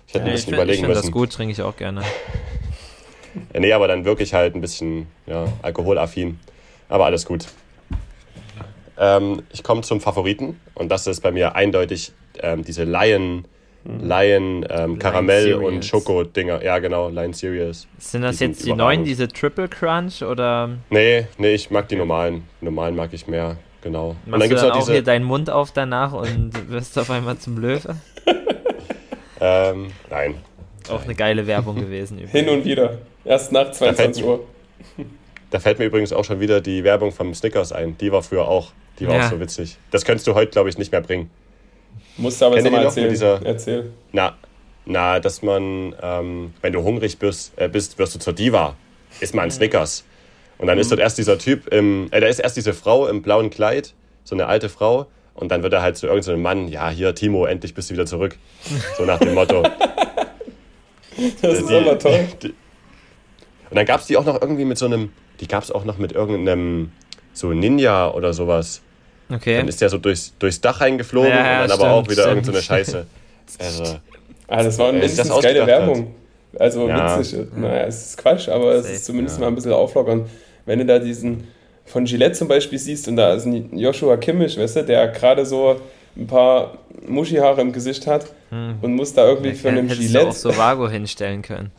Ich hätte Ja, ein ich bisschen finde überlegen find das müssen. gut, trinke ich auch gerne. Ja, nee, aber dann wirklich halt ein bisschen ja, alkoholaffin. Aber alles gut. Ähm, ich komme zum Favoriten und das ist bei mir eindeutig ähm, diese Lion, Lion ähm, Karamell Cereals. und Schoko-Dinger. Ja, genau, Lion Cereals. Sind das Die sind jetzt die überragend. neuen, diese Triple Crunch oder Nee, nee, ich mag die normalen. Die normalen mag ich mehr, genau. Und machst dann du gibt's dann noch auch diese. hier deinen Mund auf danach und wirst auf einmal zum Löwe? Ähm, nein. Auch eine geile Werbung gewesen. Hin Übrigens. und wieder. Erst nach zweiundzwanzig Uhr. Da fällt mir übrigens auch schon wieder die Werbung vom Snickers ein. Die war früher auch. Die war Ja. auch so witzig. Das könntest du heute, glaube ich, nicht mehr bringen. Musst du aber jetzt Kennt ihr nochmal die noch mit erzählen. dieser- Erzähl. Na, na, dass man, ähm, wenn du hungrig bist, äh, bist, wirst du zur Diva. Isst mal einen Snickers. Und dann ist dort erst dieser Typ im, äh, da ist erst diese Frau im blauen Kleid, so eine alte Frau. Und dann wird er halt zu irgendeinem so Mann, ja, hier, Timo, endlich bist du wieder zurück. So nach dem Motto. Das ist Die- aber toll. Die, und dann gab es die auch noch irgendwie mit so einem, die gab es auch noch mit irgendeinem, so Ninja oder sowas. Okay. Dann ist der so durchs, durchs Dach reingeflogen Ja, ja, und dann stimmt, aber auch wieder stimmt. irgend so eine Scheiße. Also, Ah, das war Ey, mindestens das geile ausgedacht Werbung. Also Ja. witzig. Naja, es ist Quatsch, aber es Safe, ist zumindest ja. mal ein bisschen auflockern. Wenn du da diesen von Gillette zum Beispiel siehst und da ist ein Joshua Kimmich, weißt du, der gerade so ein paar Muschihaare im Gesicht hat Hm. und muss da irgendwie Da für einen hättest du auch Gillette. so Vago hinstellen können.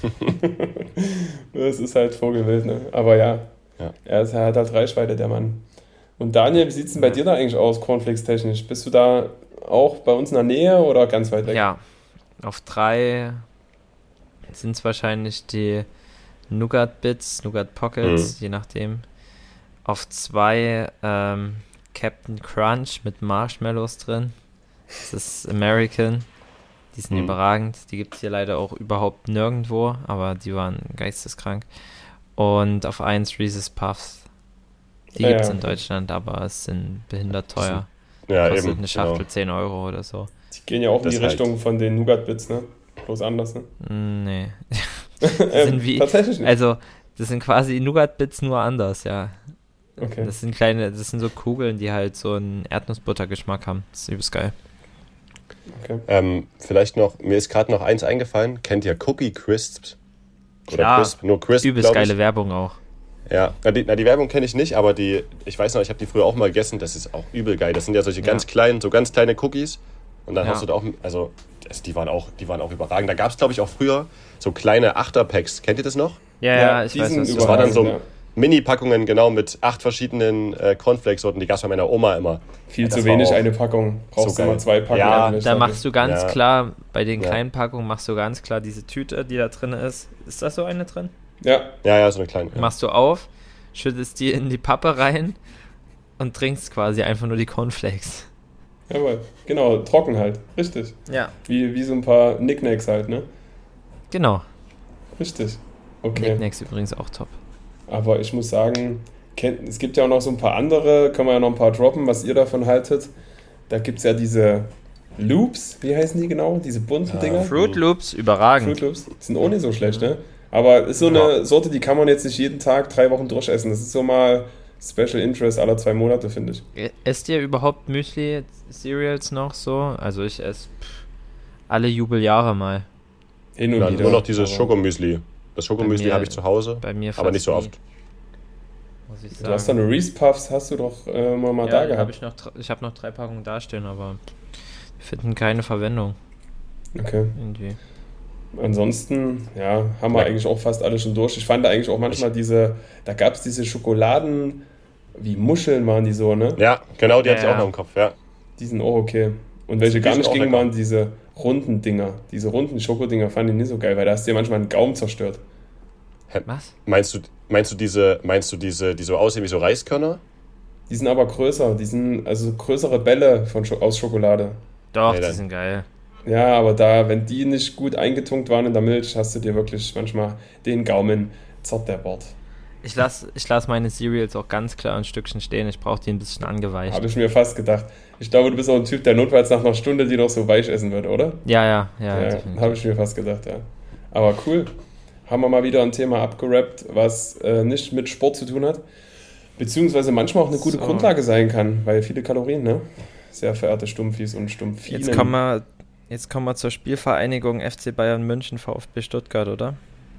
Das ist halt Vogelwild, ne? Aber ja, Ja. Er, ist, er hat halt Reichweite, der Mann. Und Daniel, wie sieht es denn bei dir da eigentlich aus, Cornflakes-technisch? Bist du da auch bei uns in der Nähe oder ganz weit weg? Ja, auf drei sind es wahrscheinlich die Nougat Bits, Nougat Pockets, je nachdem. Auf zwei ähm, Captain Crunch mit Marshmallows drin. Das ist American. Die sind Mhm. überragend. Die gibt es hier leider auch überhaupt nirgendwo, aber die waren geisteskrank. Und auf eins Reese's Puffs. Die Ja, gibt es ja. in Deutschland, aber es sind behindert teuer. ja, Kostet eben. eine Schachtel Genau. zehn Euro oder so. Die gehen ja auch in Das die halt. Richtung von den Nougat-Bits, ne? Bloß anders, ne? Nee. Ähm, sind wie- Tatsächlich nicht. Also, das sind quasi Nougat-Bits nur anders, ja. Okay. Das sind kleine, das sind so Kugeln, die halt so einen Erdnussbuttergeschmack haben. Das ist übelst geil. okay. Ähm, vielleicht noch, mir ist gerade noch eins eingefallen. Kennt ihr Cookie Crisps? Oder Klar. Crisp? Nur Crisp, Übelst glaub ich. geile Werbung auch. Ja, na die, na, die Werbung kenne ich nicht, aber die, ich weiß noch, ich habe die früher auch mal gegessen. Das ist auch übel geil. Das sind ja solche Ja. ganz kleinen, so ganz kleine Cookies. Und dann Ja. hast du da auch, also das, die, waren auch, die waren auch überragend. Da gab es, glaube ich, auch früher so kleine Achterpacks. Kennt ihr das noch? Ja, Ja, ja, ich die weiß, sind was du Das war dann so Ja. Mini-Packungen, genau, mit acht verschiedenen äh, Cornflakes-Sorten. Die gab es bei meiner Oma immer. Viel Das zu war wenig auch eine Packung. Brauchst so du mal geil. zwei Packungen. Ja, eigentlich, Da sag machst du ganz Ja. klar, bei den Ja. kleinen Packungen machst du ganz klar diese Tüte, die da drin ist. Ist das so eine drin? ich. Ja, Ja, ja, so eine kleine. Ja. Machst du auf, schüttest die in die Pappe rein und trinkst quasi einfach nur die Cornflakes. jawohl. Genau, trocken halt. Richtig. Ja. Wie, wie so ein paar Knickknacks halt, ne? Genau. Richtig. Okay. Knickknacks übrigens auch top. Aber ich muss sagen, kennt, es gibt ja auch noch so ein paar andere, können wir ja noch ein paar droppen, was ihr davon haltet. Da gibt es ja diese Loops, wie heißen die genau? Diese bunten Ja, Dinger? Fruit Loops, überragend. Fruit Loops. Die sind auch nicht so schlecht, ne? Aber ist so eine Sorte, die kann man jetzt nicht jeden Tag drei Wochen durchessen. Das ist so mal Special Interest aller zwei Monate, finde ich. Esst ihr überhaupt Müsli-Cereals noch so? Also ich esse pff, alle Jubeljahre mal. Hin und Ja, wieder. nur noch dieses Aber Schokomüsli. Das Schokomüsli mir- habe ich zu Hause, Bei mir aber nicht so nie, oft. Muss ich Du hast sagen. doch eine Reese Puffs, hast du doch äh, mal, mal Ja, da hab gehabt. ich noch, dr- ich habe noch drei Packungen dastehen, aber die finden keine Verwendung Okay. irgendwie. Ansonsten, ja, haben wir Ja. eigentlich auch fast alle schon durch. Ich fand eigentlich auch manchmal diese, da gab es diese Schokoladen, wie Muscheln waren die so, ne? Ja, genau, die Ja, hatte ich auch ja. noch im Kopf, ja. Die sind auch okay. Und welche Die gar sind nicht auch gingen, lecker. waren diese runden Dinger. Diese runden Schokodinger fand ich nicht so geil, weil da hast du dir manchmal einen Gaumen zerstört. Was? Meinst du, meinst du diese, meinst du diese, die so aussehen wie so Reiskörner? Die sind aber größer, die sind also größere Bälle von Scho aus Schokolade. Doch, Nee, die dann- sind geil. Ja, aber da, wenn die nicht gut eingetunkt waren in der Milch, hast du dir wirklich manchmal den Gaumen zerrt der Bart. Ich lasse ich lass meine Cereals auch ganz klar ein Stückchen stehen. Ich brauche die ein bisschen angeweicht. Habe ich mir fast gedacht. Ich glaube, du bist auch ein Typ, der notfalls nach einer Stunde die noch so weich essen würde, oder? Ja, ja, ja. Ja, definitiv. habe ich mir fast gedacht, ja. Aber cool. Haben wir mal wieder ein Thema abgerappt, was äh, nicht mit Sport zu tun hat. Beziehungsweise manchmal auch eine gute So. Grundlage sein kann, weil viele Kalorien, ne? Sehr verehrte Stumpfis und Stumpfinen. Jetzt kommen wir Jetzt kommen wir zur Spielvereinigung F C Bayern München, VfB Stuttgart, oder?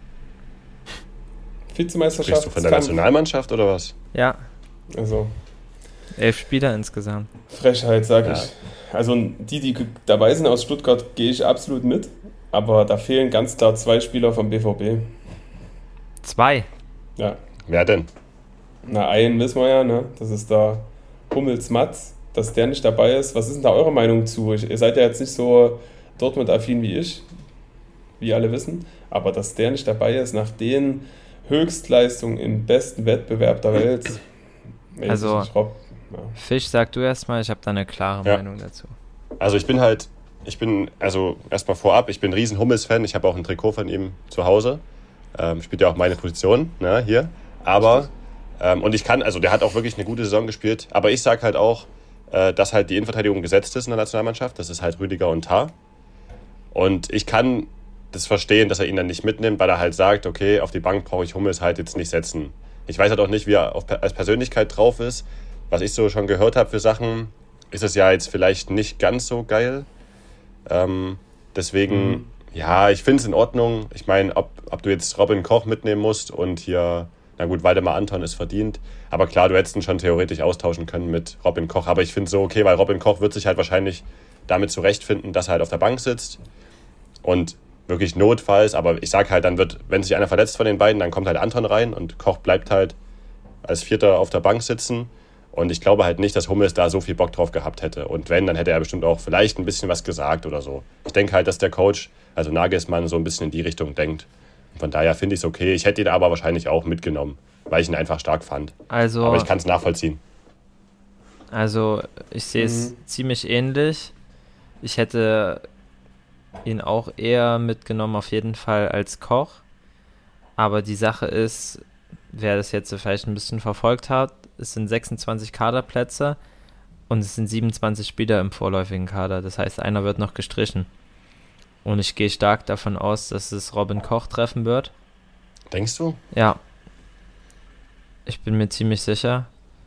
Vizemeisterschaft. Sprichst du von der Nationalmannschaft oder was? Ja. Also. Elf Spieler insgesamt. Frechheit, sag Ja. ich. Also die, die dabei sind aus Stuttgart, gehe ich absolut mit. Aber da fehlen ganz klar zwei Spieler vom B V B. Zwei. Ja. Wer denn? Na, einen wissen wir ja, ne? Das ist da Hummels Matz, dass der nicht dabei ist. Was ist denn da eure Meinung zu? Ich, ihr seid ja jetzt nicht so Dortmund-affin wie ich, wie alle wissen. Aber dass der nicht dabei ist, nach den Höchstleistungen im besten Wettbewerb der Welt. weiß Also, ich nicht, Rob, ja. Fisch, sag du erstmal, ich habe da eine klare Ja. Meinung dazu. Also ich bin halt, ich bin, also erstmal vorab, ich bin ein riesen Hummels-Fan. Ich habe auch ein Trikot von ihm zu Hause. Ähm, spielt ja auch meine Position, ne, hier. Aber, ähm, und ich kann, also der hat auch wirklich eine gute Saison gespielt. Aber ich sage halt auch, äh, dass halt die Innenverteidigung gesetzt ist in der Nationalmannschaft. Das ist halt Rüdiger und Tah. Und ich kann das verstehen, dass er ihn dann nicht mitnimmt, weil er halt sagt, okay, auf die Bank brauche ich Hummels halt jetzt nicht setzen. Ich weiß halt auch nicht, wie er auf, als Persönlichkeit drauf ist. Was ich so schon gehört habe für Sachen, ist es ja jetzt vielleicht nicht ganz so geil. Ähm, deswegen, Mhm. ja, ich finde es in Ordnung. Ich meine, ob, ob du jetzt Robin Koch mitnehmen musst und hier, na gut, Waldemar Anton ist verdient. Aber klar, du hättest ihn schon theoretisch austauschen können mit Robin Koch. Aber ich finde es so okay, weil Robin Koch wird sich halt wahrscheinlich damit zurechtfinden, dass er halt auf der Bank sitzt. Und wirklich notfalls, aber ich sag halt, dann wird, wenn sich einer verletzt von den beiden, dann kommt halt Anton rein und Koch bleibt halt als Vierter auf der Bank sitzen. Und ich glaube halt nicht, dass Hummels da so viel Bock drauf gehabt hätte. Und wenn, dann hätte er bestimmt auch vielleicht ein bisschen was gesagt oder so. Ich denke halt, dass der Coach, also Nagelsmann, so ein bisschen in die Richtung denkt. Und von daher finde ich es okay. Ich hätte ihn aber wahrscheinlich auch mitgenommen, weil ich ihn einfach stark fand. Also, Aber ich kann es nachvollziehen. also ich sehe es Mhm. ziemlich ähnlich. Ich hätte ihn auch eher mitgenommen, auf jeden Fall, als Koch. Aber die Sache ist, wer das jetzt vielleicht ein bisschen verfolgt hat, es sind sechsundzwanzig Kaderplätze und es sind siebenundzwanzig Spieler im vorläufigen Kader. Das heißt, einer wird noch gestrichen. Und ich gehe stark davon aus, dass es Robin Koch treffen wird. Denkst du? Ja. Ich bin mir ziemlich sicher.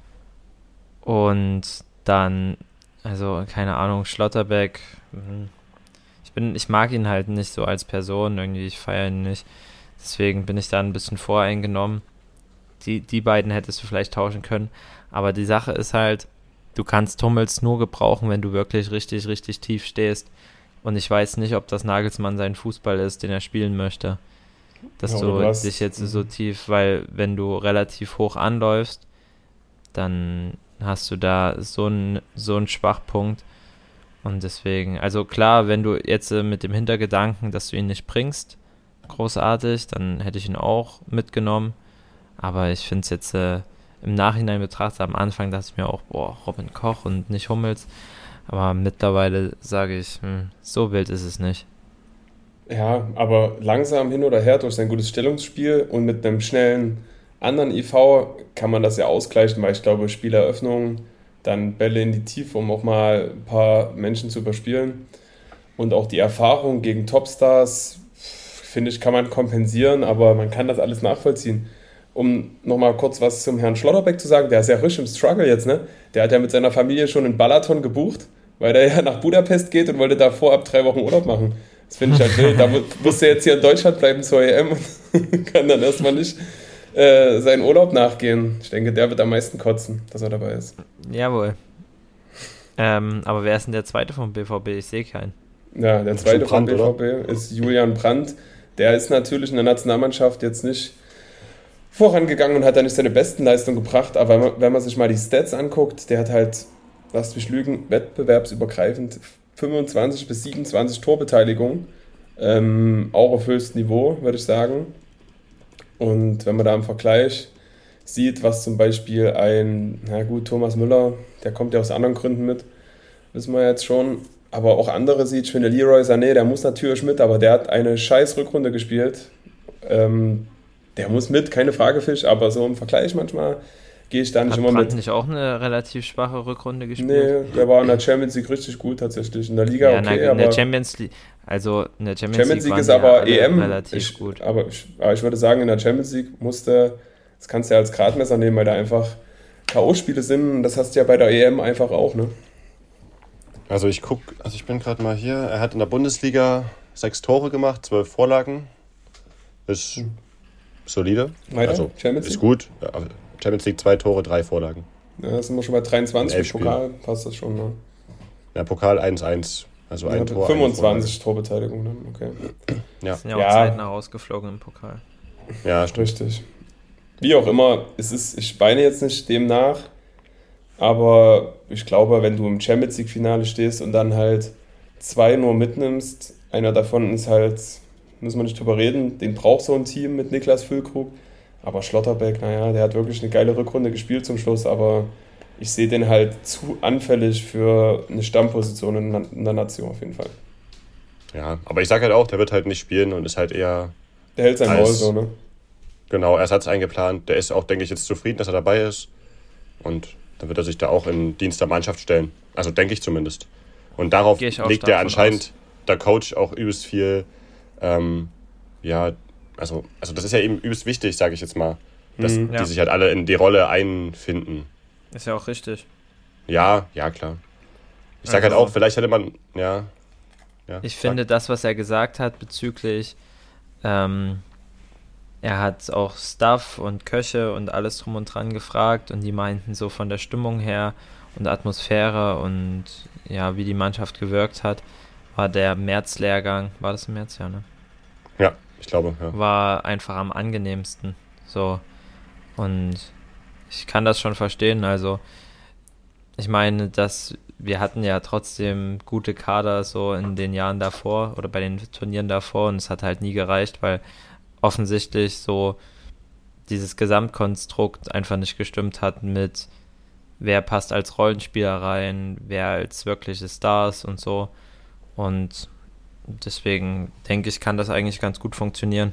Und dann, also keine Ahnung, Schlotterbeck. mhm. Ich bin, ich mag ihn halt nicht so als Person, irgendwie, ich feiere ihn nicht. Deswegen bin ich da ein bisschen voreingenommen. Die, die beiden hättest du vielleicht tauschen können. Aber die Sache ist halt, du kannst Hummels nur gebrauchen, wenn du wirklich richtig, richtig tief stehst. Und ich weiß nicht, ob das Nagelsmann sein Fußball ist, den er spielen möchte. Dass Ja, du du hast- dich jetzt so tief, weil wenn du relativ hoch anläufst, dann hast du da so einen so einen Schwachpunkt. Und deswegen, also klar, wenn du jetzt äh, mit dem Hintergedanken, dass du ihn nicht bringst, großartig, dann hätte ich ihn auch mitgenommen. Aber ich finde es jetzt äh, im Nachhinein betrachtet, am Anfang dachte ich mir auch, boah, Robin Koch und nicht Hummels. Aber mittlerweile sage ich, hm, so wild ist es nicht. Ja, aber langsam hin oder her durch sein gutes Stellungsspiel und mit einem schnellen anderen I V kann man das ja ausgleichen, weil ich glaube, Spieleröffnung, dann Bälle in die Tiefe, um auch mal ein paar Menschen zu überspielen. Und auch die Erfahrung gegen Topstars, finde ich, kann man kompensieren, aber man kann das alles nachvollziehen. Um nochmal kurz was zum Herrn Schlotterbeck zu sagen, der ist ja frisch im Struggle jetzt, ne? Der hat ja mit seiner Familie schon in Balaton gebucht, weil der ja nach Budapest geht und wollte da vorab drei Wochen Urlaub machen. Das finde ich halt wild. Da mu- muss er jetzt hier in Deutschland bleiben zur E M und kann dann erstmal nicht äh, seinen Urlaub nachgehen. Ich denke, der wird am meisten kotzen, dass er dabei ist. Jawohl. Ähm, aber wer ist denn der zweite vom B V B? Ich sehe keinen. Ja, der zweite vom Brandt, B V oder? B ist Julian Brandt. Der ist natürlich in der Nationalmannschaft jetzt nicht vorangegangen und hat da nicht seine besten Leistungen gebracht, aber wenn man, wenn man sich mal die Stats anguckt, der hat halt, lasst mich lügen, wettbewerbsübergreifend fünfundzwanzig bis siebenundzwanzig Torbeteiligung, ähm, auch auf höchstem Niveau, würde ich sagen. Und wenn man da im Vergleich sieht, was zum Beispiel ein, na gut, Thomas Müller, der kommt ja aus anderen Gründen mit, wissen wir jetzt schon, aber auch andere sieht, ich finde Leroy Sané, der muss natürlich mit, aber der hat eine scheiß Rückrunde gespielt. Ähm, der muss mit, keine Frage, Fisch, aber so im Vergleich manchmal gehe ich da nicht Hat immer Brandt mit. nicht auch eine relativ schwache Rückrunde gespielt? Nee, der war in der Champions League richtig gut tatsächlich. In der Liga Ja, okay, in aber der Champions League, also in der Champions, Champions League waren ist die ja aber alle E M. relativ Ich, gut. aber, ich, aber ich würde sagen, in der Champions League musste, das kannst du ja als Gradmesser nehmen, weil da einfach K O-Spiele sind und das hast du ja bei der E M einfach auch, ne? Also ich guck, also ich bin gerade mal hier. Er hat in der Bundesliga sechs Tore gemacht, zwölf Vorlagen. Ist solide. Weiter, Also Champions ist League? gut. Ja, Champions League zwei Tore, drei Vorlagen. Ja, da sind wir schon bei dreiundzwanzig. elf Im Pokal passt das schon, ne? Ja, Pokal eins eins. Also ein Ja, Tor. fünfundzwanzig Torbeteiligung dann, okay. Ja. Sind ja auch Ja. zeitnah rausgeflogen im Pokal. Ja, stimmt. Richtig. Wie auch immer, es ist, ich weine jetzt nicht demnach, aber ich glaube, wenn du im Champions League-Finale stehst und dann halt zwei nur mitnimmst, einer davon ist halt, müssen wir nicht drüber reden, den braucht so ein Team mit Niklas Füllkrug, aber Schlotterbeck, naja, der hat wirklich eine geile Rückrunde gespielt zum Schluss, aber ich sehe den halt zu anfällig für eine Stammposition in, in der Nation auf jeden Fall. Ja, aber ich sag halt auch, der wird halt nicht spielen und ist halt eher, Der hält sein Als- Maul so, ne? genau, Ersatz eingeplant. Der ist auch, denke ich, jetzt zufrieden, dass er dabei ist. Und dann wird er sich da auch in Dienst der Mannschaft stellen. Also denke ich zumindest. Und darauf Gehe ich auch legt stark der von anscheinend aus. der Coach auch übelst viel, ähm, ja, also, also das ist ja eben übelst wichtig, sage ich jetzt mal, dass Mhm. die Ja. sich halt alle in die Rolle einfinden. Ist ja auch richtig. Ja, ja, klar. Ich sag Also- halt auch, vielleicht hätte man, ja. ja Ich sag. finde, das, was er gesagt hat bezüglich, ähm, er hat auch Staff und Köche und alles drum und dran gefragt und die meinten so von der Stimmung her und Atmosphäre und ja, wie die Mannschaft gewirkt hat, war der März-Lehrgang, war das im März, ja, ne? Ja, ich glaube, ja. War einfach am angenehmsten. So. Und ich kann das schon verstehen. Also, ich meine, dass wir hatten ja trotzdem gute Kader so in den Jahren davor oder bei den Turnieren davor und es hat halt nie gereicht, weil offensichtlich so dieses Gesamtkonstrukt einfach nicht gestimmt hat mit wer passt als Rollenspieler rein, wer als wirkliche Stars und so. Und deswegen denke ich, kann das eigentlich ganz gut funktionieren.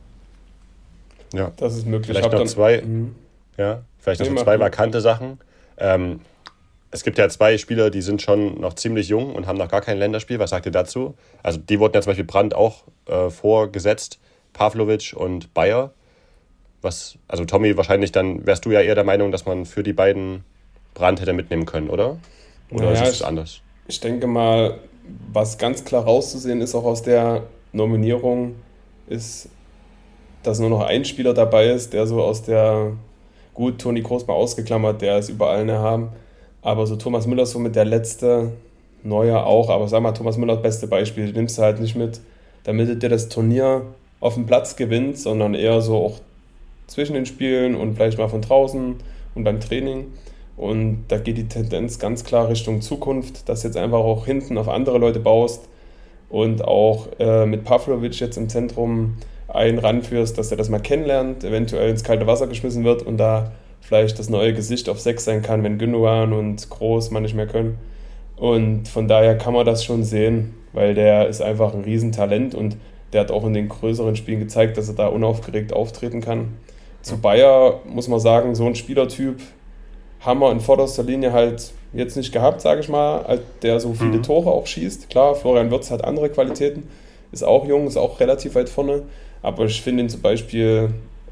ja. Das ist möglich. Vielleicht Hab noch dann- zwei. Mhm. Ja, vielleicht noch Nee, so mach zwei du. markante Sachen. Ähm, es gibt ja zwei Spieler, die sind schon noch ziemlich jung und haben noch gar kein Länderspiel. Was sagt ihr dazu? Also die wurden ja zum Beispiel Brandt auch äh, vorgesetzt, Pavlovic und Bayer. Was, also Tommy, wahrscheinlich dann wärst du ja eher der Meinung, dass man für die beiden Brandt hätte mitnehmen können, oder? Oder Naja, ist es ich- anders? Ich denke mal, was ganz klar rauszusehen ist, auch aus der Nominierung, ist, dass nur noch ein Spieler dabei ist, der so aus der, gut, Toni Kroos mal ausgeklammert, der ist überall eine haben, aber so Thomas Müller ist so mit der letzte, Neuer auch, aber sag mal, Thomas Müller das beste Beispiel, den nimmst du halt nicht mit, damit der das Turnier auf dem Platz gewinnt, sondern eher so auch zwischen den Spielen und vielleicht mal von draußen und beim Training. Und da geht die Tendenz ganz klar Richtung Zukunft, dass jetzt einfach auch hinten auf andere Leute baust und auch äh, mit Pavlovic jetzt im Zentrum einen ranführst, dass er das mal kennenlernt, eventuell ins kalte Wasser geschmissen wird und da vielleicht das neue Gesicht auf sechs sein kann, wenn Gündogan und Kroos mal nicht mehr können. Und von daher kann man das schon sehen, weil der ist einfach ein Riesentalent und der hat auch in den größeren Spielen gezeigt, dass er da unaufgeregt auftreten kann. Zu Bayer muss man sagen, so ein Spielertyp haben wir in vorderster Linie halt jetzt nicht gehabt, sage ich mal, der so viele Mhm. Tore auch schießt. Klar, Florian Wirtz hat andere Qualitäten, ist auch jung, ist auch relativ weit vorne, aber ich finde ihn zum Beispiel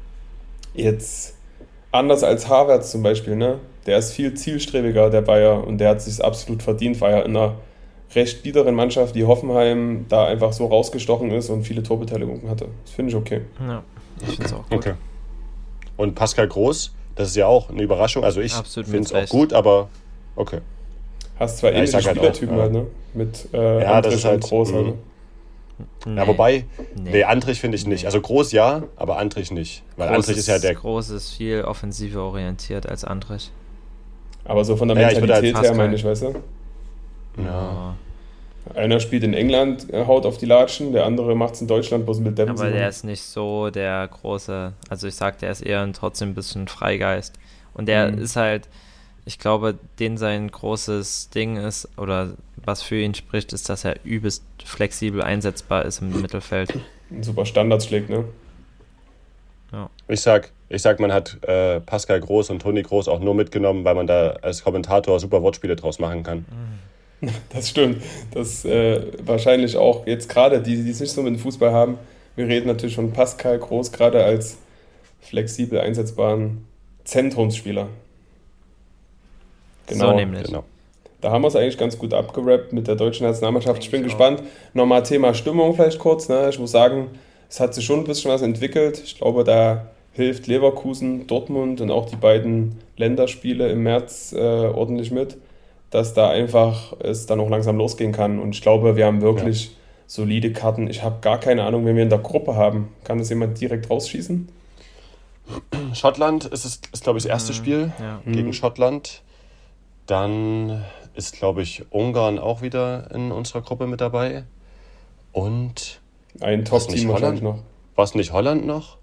jetzt anders als Havertz zum Beispiel, ne? Der ist viel zielstrebiger, der Bayer, und der hat sich absolut verdient, weil er in einer recht biederen Mannschaft, die Hoffenheim, da einfach so rausgestochen ist und viele Torbeteiligungen hatte. Das finde ich okay. Ja, ich finde es auch gut. Okay. Und Pascal Groß, das ist ja auch eine Überraschung. Also ich Absolut finde es mit auch Recht. gut, aber okay. Hast zwar Ja, ich ähnliche sag halt auch, Spielertypen ja. halt, ne? Mit äh, Ja, das Andrich ist halt, und Groß halt, mhm. ne? Nee. Ja, wobei, Nee. nee, Antrich finde ich nicht. Nee. Also Groß ja, aber Antrich nicht. Weil Groß Antrich ist ja der. Groß ist viel offensiver orientiert als Andrich. Aber so von der Ja, ich würde Mentalität halt her, Pascal. meine ich, weißt du? Ja. Einer spielt in England, äh, haut auf die Latschen, der andere macht es in Deutschland, bloß mit Dämpfen. Aber der ist nicht so der große, also ich sag, der ist eher ein, trotzdem ein bisschen Freigeist. Und der Mhm. ist halt, ich glaube, den sein großes Ding ist, oder was für ihn spricht, ist, dass er übelst flexibel einsetzbar ist im Mittelfeld. super Standards schlägt, ne? Ich sag, ich sag, man hat äh, Pascal Groß und Toni Groß auch nur mitgenommen, weil man da als Kommentator super Wortspiele draus machen kann. Das stimmt. Das äh, wahrscheinlich auch jetzt gerade die, die es nicht so mit dem Fußball haben. Wir reden natürlich von Pascal Groß gerade als flexibel einsetzbaren Zentrumsspieler. So nämlich. Genau. da haben wir es eigentlich ganz gut abgerappt mit der deutschen Nationalmannschaft. Ich bin Denke ich gespannt. Nochmal Thema Stimmung vielleicht kurz. Ne? Ich muss sagen, es hat sich schon ein bisschen was entwickelt. Ich glaube, da hilft Leverkusen, Dortmund und auch die beiden Länderspiele im März äh, ordentlich mit, dass da einfach es dann auch langsam losgehen kann. Und ich glaube, wir haben wirklich ja. solide Karten. Ich habe gar keine Ahnung, wen wir in der Gruppe haben. Kann das jemand direkt rausschießen? Schottland ist, ist, ist glaube ich, das erste mhm. Spiel ja. gegen mhm. Schottland. Dann ist, glaube ich, Ungarn auch wieder in unserer Gruppe mit dabei. Und ein Top-Team wahrscheinlich noch. War es nicht Holland noch?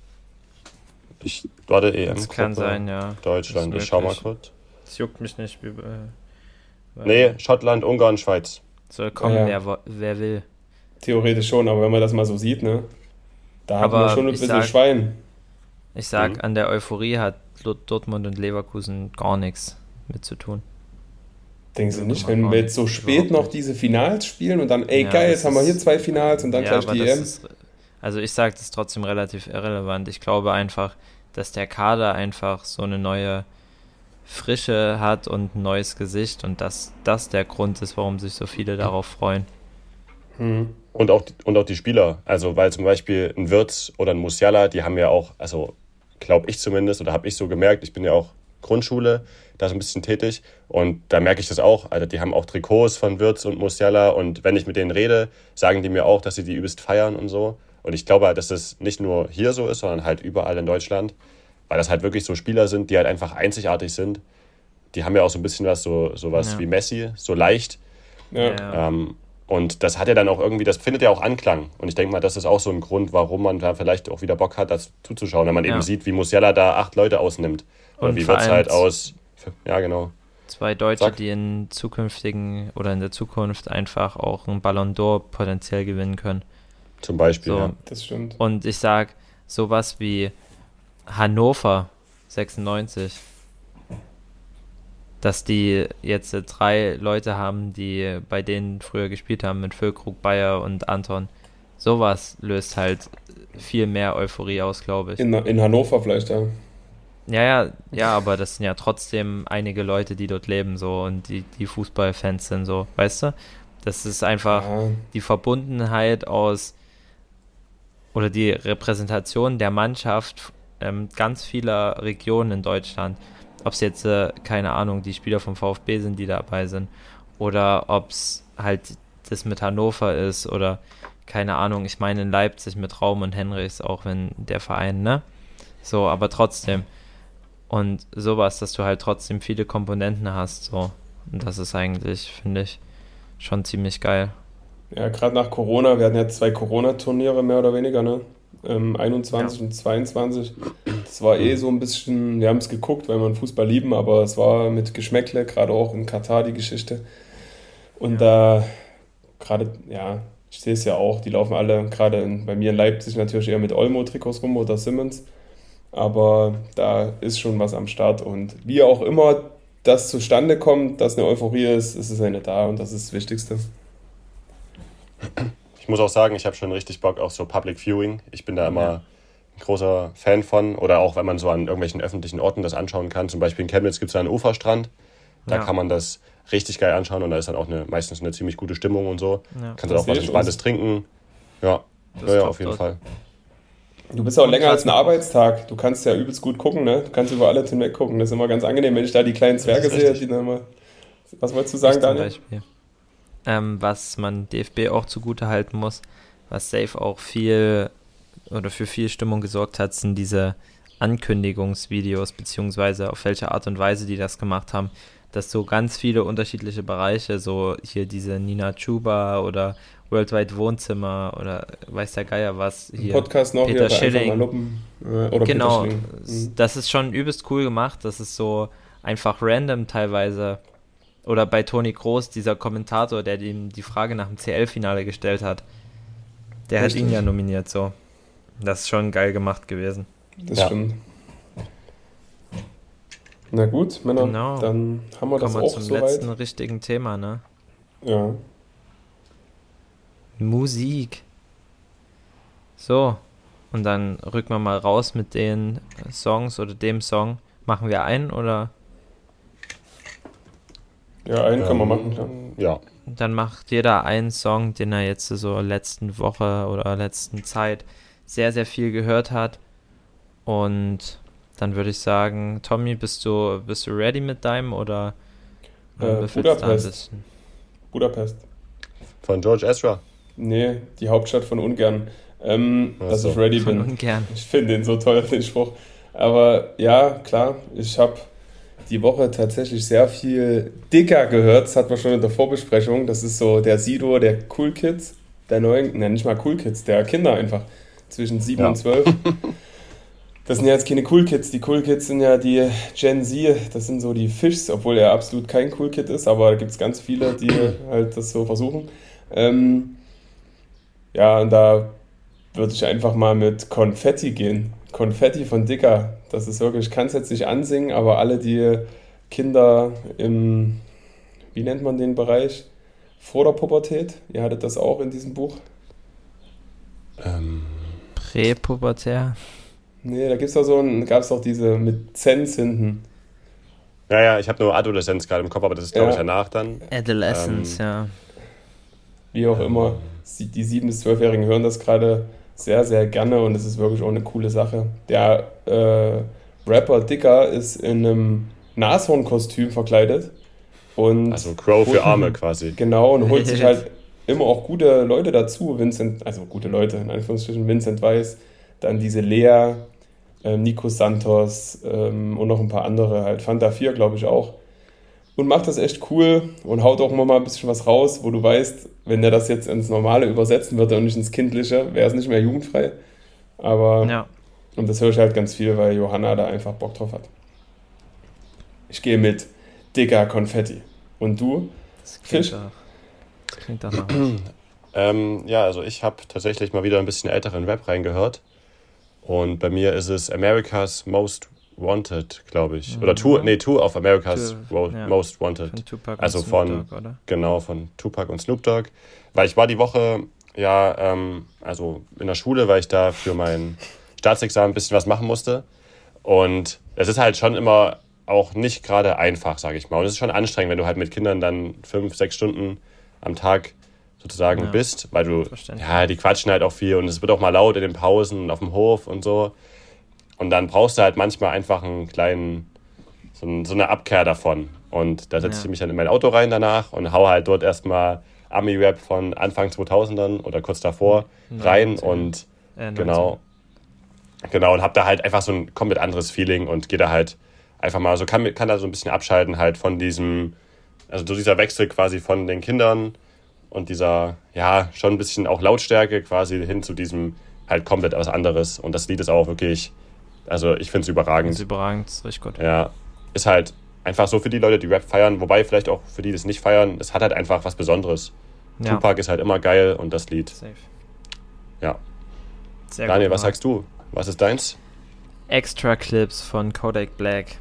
Ich, warte, E M-Gruppe. Das kann sein, ja. Deutschland, ich schau mal kurz. Das juckt mich nicht. Wie, äh, nee, Schottland, Ungarn, Schweiz. Soll kommen, ja, ja. Wer, wer will. Theoretisch schon, aber wenn man das mal so sieht, ne, da hat aber man schon ein bisschen sag, Schwein. Ich sag, Mhm. an der Euphorie hat Dortmund und Leverkusen gar nichts mit zu tun. Denken Sie nicht, Kann man wenn gar wir nicht. jetzt so spät Überhaupt noch nicht. diese Finals spielen und dann, ey Ja, geil, das jetzt haben wir hier ist- zwei Finals und dann Ja, gleich aber die das E M. ist, also ich sage das ist trotzdem relativ irrelevant. Ich glaube einfach, dass der Kader einfach so eine neue Frische hat und ein neues Gesicht und dass das der Grund ist, warum sich so viele darauf freuen. Hm. Und auch, und auch die Spieler. Also, weil zum Beispiel ein Wirtz oder ein Musiala, die haben ja auch, also glaube ich zumindest, oder habe ich so gemerkt, ich bin ja auch Grundschule, da so ein bisschen tätig und da merke ich das auch. Also, die haben auch Trikots von Wirtz und Musiala und wenn ich mit denen rede, sagen die mir auch, dass sie die übelst feiern und so. Und ich glaube halt, dass das nicht nur hier so ist, sondern halt überall in Deutschland, weil das halt wirklich so Spieler sind, die halt einfach einzigartig sind. Die haben ja auch so ein bisschen was, so sowas Ja. wie Messi, so leicht. Ja. Ja. Ähm, und das hat ja dann auch irgendwie, das findet ja auch Anklang. Und ich denke mal, das ist auch so ein Grund, warum man da vielleicht auch wieder Bock hat, das zuzuschauen, wenn man Ja. eben sieht, wie Musiala da acht Leute ausnimmt. Oder Und wie vor Wirtz allem halt aus. Ja, genau. Zwei Deutsche, Sag. die in zukünftigen oder in der Zukunft einfach auch einen Ballon d'Or potenziell gewinnen können. Zum Beispiel. So. Ja. Das stimmt. Und ich sag, sowas wie Hannover sechsundneunzig, dass die jetzt äh, drei Leute haben, die bei denen früher gespielt haben, mit Füllkrug, Bayer und Anton. Sowas löst halt viel mehr Euphorie aus, glaube ich. In, in Hannover vielleicht, ja. Ja, ja, ja, aber das sind ja trotzdem einige Leute, die dort leben, so, und die, die Fußballfans sind so, weißt du? Das ist einfach ja. die Verbundenheit aus oder die Repräsentation der Mannschaft ähm, ganz vieler Regionen in Deutschland. Ob es jetzt, äh, keine Ahnung, die Spieler vom VfB sind, die dabei sind, oder ob es halt das mit Hannover ist, oder keine Ahnung, ich meine in Leipzig mit Raum und Henrichs, auch wenn der Verein, ne? So, aber trotzdem. Und sowas, dass du halt trotzdem viele Komponenten hast, so. Und das ist eigentlich, finde ich, schon ziemlich geil. Ja, gerade nach Corona, wir hatten ja zwei Corona-Turniere mehr oder weniger, ne? Ähm, einundzwanzig Ja. und zweiundzwanzig. Das war eh so ein bisschen, wir haben es geguckt, weil wir Fußball lieben, aber es war mit Geschmäckle, gerade auch in Katar die Geschichte. Und da, gerade, ja, ich sehe es ja auch, die laufen alle, gerade in, bei mir in Leipzig natürlich eher mit Olmo-Trikots rum oder Simmons. Aber da ist schon was am Start und wie auch immer das zustande kommt, dass eine Euphorie ist, ist es eine da und das ist das Wichtigste. Ich muss auch sagen, ich habe schon richtig Bock auf so Public Viewing. Ich bin da immer Ja. ein großer Fan von. Oder auch, wenn man so an irgendwelchen öffentlichen Orten das anschauen kann. Zum Beispiel in Chemnitz gibt es da einen Uferstrand. Da Ja. kann man das richtig geil anschauen und da ist dann auch eine, meistens eine ziemlich gute Stimmung und so. Ja. Kannst du Das auch was sehe ich Entspanntes schon. trinken. Ja, Das ja, ist ja top auf jeden dort. Fall. Du bist ja auch Und länger grad- als ein Arbeitstag. Du kannst ja übelst gut gucken, ne? Du kannst über alles hinweg gucken. Das ist immer ganz angenehm, wenn ich da die kleinen Zwerge ist sehe, richtig. die dann immer. Was wolltest du Ich sagen, zum Daniel? Beispiel. Ähm, was man D F B auch zugute halten muss, was safe auch viel oder für viel Stimmung gesorgt hat, sind diese Ankündigungsvideos, beziehungsweise auf welche Art und Weise die das gemacht haben, dass so ganz viele unterschiedliche Bereiche, so hier diese Nina Chuba oder Worldwide Wohnzimmer oder weiß der Geier was, hier Podcast noch Peter hier bei Einfach Schilling. mal Luppen. Äh, Oder Genau, Peter Schilling. Mhm. das ist schon übelst cool gemacht. Das ist so einfach random teilweise. Oder bei Toni Kroos, dieser Kommentator, der ihm die Frage nach dem C L-Finale gestellt hat. Der Richtig. hat ihn ja nominiert, so. Das ist schon geil gemacht gewesen. Das Ja. stimmt. Na gut, Männer, Genau. dann haben wir das Kommen wir auch zum soweit. letzten richtigen Thema, ne? Ja. Musik. So. Und dann rücken wir mal raus mit den Songs oder dem Song. Machen wir einen oder? Ja, einen können wir Ähm, machen, klar. Ja, Dann macht jeder einen Song, den er jetzt so letzten Woche oder letzten Zeit sehr, sehr viel gehört hat. Und dann würde ich sagen, Tommy, bist du, bist du ready mit deinem oder Äh, äh, befürchtest du ein Budapest. bisschen? Budapest. von George Ezra. Nee, die Hauptstadt von Ungarn. Ähm, Ach dass so. ich ready Von bin. ungern. Ich finde den so toll, den Spruch. Aber ja, klar, ich habe die Woche tatsächlich sehr viel Dicker gehört. Das hatten wir schon in der Vorbesprechung. Das ist so der Sido der Cool Kids, der neuen, nein, nicht mal Cool Kids, der Kinder einfach zwischen sieben Ja. und zwölf. Das sind ja jetzt keine Cool Kids. Die Cool Kids sind ja die Gen Z. Das sind so die Fischs, obwohl er absolut kein Cool Kid ist. Aber da gibt es ganz viele, die halt das so versuchen. Ähm, ja, und da würde ich einfach mal mit Konfetti gehen. Konfetti von Dicker. Das ist wirklich, ich kann es jetzt nicht ansingen, aber alle, die Kinder im, wie nennt man den Bereich? Vor der Pubertät, ihr hattet das auch in diesem Buch. Ähm, Präpubertär. Nee, da gibt's doch so ein, gab es doch diese mit Zens hinten. ja, ja, ich habe nur Adoleszenz gerade im Kopf, aber das ist, glaube Ja. ich, danach dann. Adolescence, Ähm, ja. Wie auch immer. Sie- Die sieben- bis zwölfjährigen hören das gerade sehr, sehr gerne und es ist wirklich auch eine coole Sache. Der äh, Rapper Dicker ist in einem Nashornkostüm verkleidet und Also Crow für Arme quasi. genau, und holt sich halt immer auch gute Leute dazu. Vincent, also gute Leute, in Anführungsstrichen, Vincent Weiss, dann diese Lea, ähm, Nico Santos ähm, und noch ein paar andere, halt Fanta vier, glaube ich auch. Und macht das echt cool und haut auch immer mal ein bisschen was raus, wo du weißt, wenn der das jetzt ins Normale übersetzen würde und nicht ins Kindliche, wäre es nicht mehr jugendfrei. Aber, Ja. und das höre ich halt ganz viel, weil Johanna da einfach Bock drauf hat. Ich gehe mit dicker Konfetti. Und du? Das klingt Fisch? doch, das klingt doch nach was. Ähm, ja, also ich habe tatsächlich mal wieder ein bisschen älteren Rap reingehört. Und bei mir ist es America's Most Wanted, glaube ich. Oder Tour, nee, Tour of America's Tour, Wo- ja. Most Wanted. Von Tupac Also und Snoop von- Dogg, oder? Genau, von Tupac und Snoop Dogg. Weil ich war die Woche, ja, ähm, also in der Schule, weil ich da für mein Staatsexamen ein bisschen was machen musste. Und es ist halt schon immer auch nicht gerade einfach, sage ich mal. Und es ist schon anstrengend, wenn du halt mit Kindern dann fünf, sechs Stunden am Tag sozusagen Ja, bist, weil du, verständlich. ja, die quatschen halt auch viel und es wird auch mal laut in den Pausen und auf dem Hof und so. Und dann brauchst du halt manchmal einfach einen kleinen, so, ein, so eine Abkehr davon. Und da setze Ja. ich mich dann in mein Auto rein danach und hau halt dort erstmal Ami-Rap von Anfang zweitausendern oder kurz davor rein neunzehn. und Äh, genau, genau und hab da halt einfach so ein komplett anderes Feeling und gehe da halt einfach mal so, kann, kann da so ein bisschen abschalten halt von diesem, also so dieser Wechsel quasi von den Kindern und dieser, ja, schon ein bisschen auch Lautstärke quasi hin zu diesem halt komplett was anderes. Und das Lied ist auch wirklich, also ich finde es Das überragend. ist überragend, das ist richtig gut. Ja, ist halt einfach so für die Leute, die Rap feiern, wobei vielleicht auch für die, die es nicht feiern, es hat halt einfach was Besonderes. Ja, Tupac ist halt immer geil und das Lied, safe. ja. Sehr Daniel, gut was gemacht. sagst du? Was ist deins? Extra Clips von Kodak Black.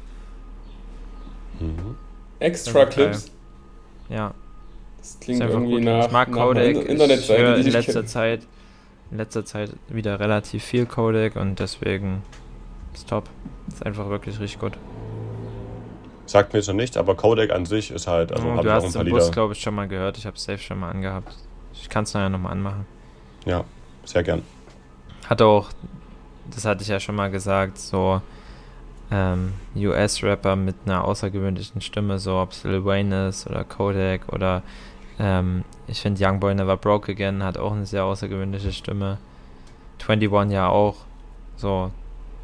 Mhm. Extra Okay. Clips. Ja, Das ist klingt einfach irgendwie gut. nach, ich mag nach einer Kodak. Inter- Ich Internetseite, höre die in ich letzter kenne. Zeit, in letzter Zeit wieder relativ viel Kodak und deswegen ist top. Ist einfach wirklich richtig gut. Sagt mir jetzt noch nichts, aber Kodak an sich ist halt, also Oh, habe du ich auch hast ein es paar im Bus, Lieder. glaube ich, schon mal gehört. Ich habe es safe schon mal angehabt. Ich kann es nachher nochmal anmachen. Ja, sehr gern. Hat auch, das hatte ich ja schon mal gesagt, so ähm, U S-Rapper mit einer außergewöhnlichen Stimme, so ob es Lil Wayne ist oder Kodak oder ähm, ich finde Young Boy Never Broke Again hat auch eine sehr außergewöhnliche Stimme. einundzwanzig ja auch. So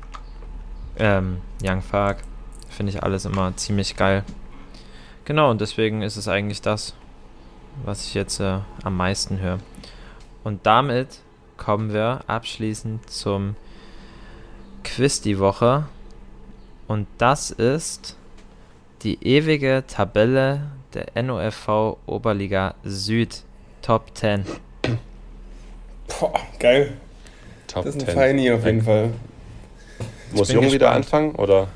ähm, Young Thug finde ich alles immer ziemlich geil. Genau, und deswegen ist es eigentlich das, was ich jetzt äh, am meisten höre. Und damit kommen wir abschließend zum Quiz die Woche. Und das ist die ewige Tabelle der N O F V Oberliga Süd Top zehn. Boah, geil. Top Das ist ein zehn. Feini auf jeden Fall. Muss bin Jung wieder gespannt. anfangen, oder?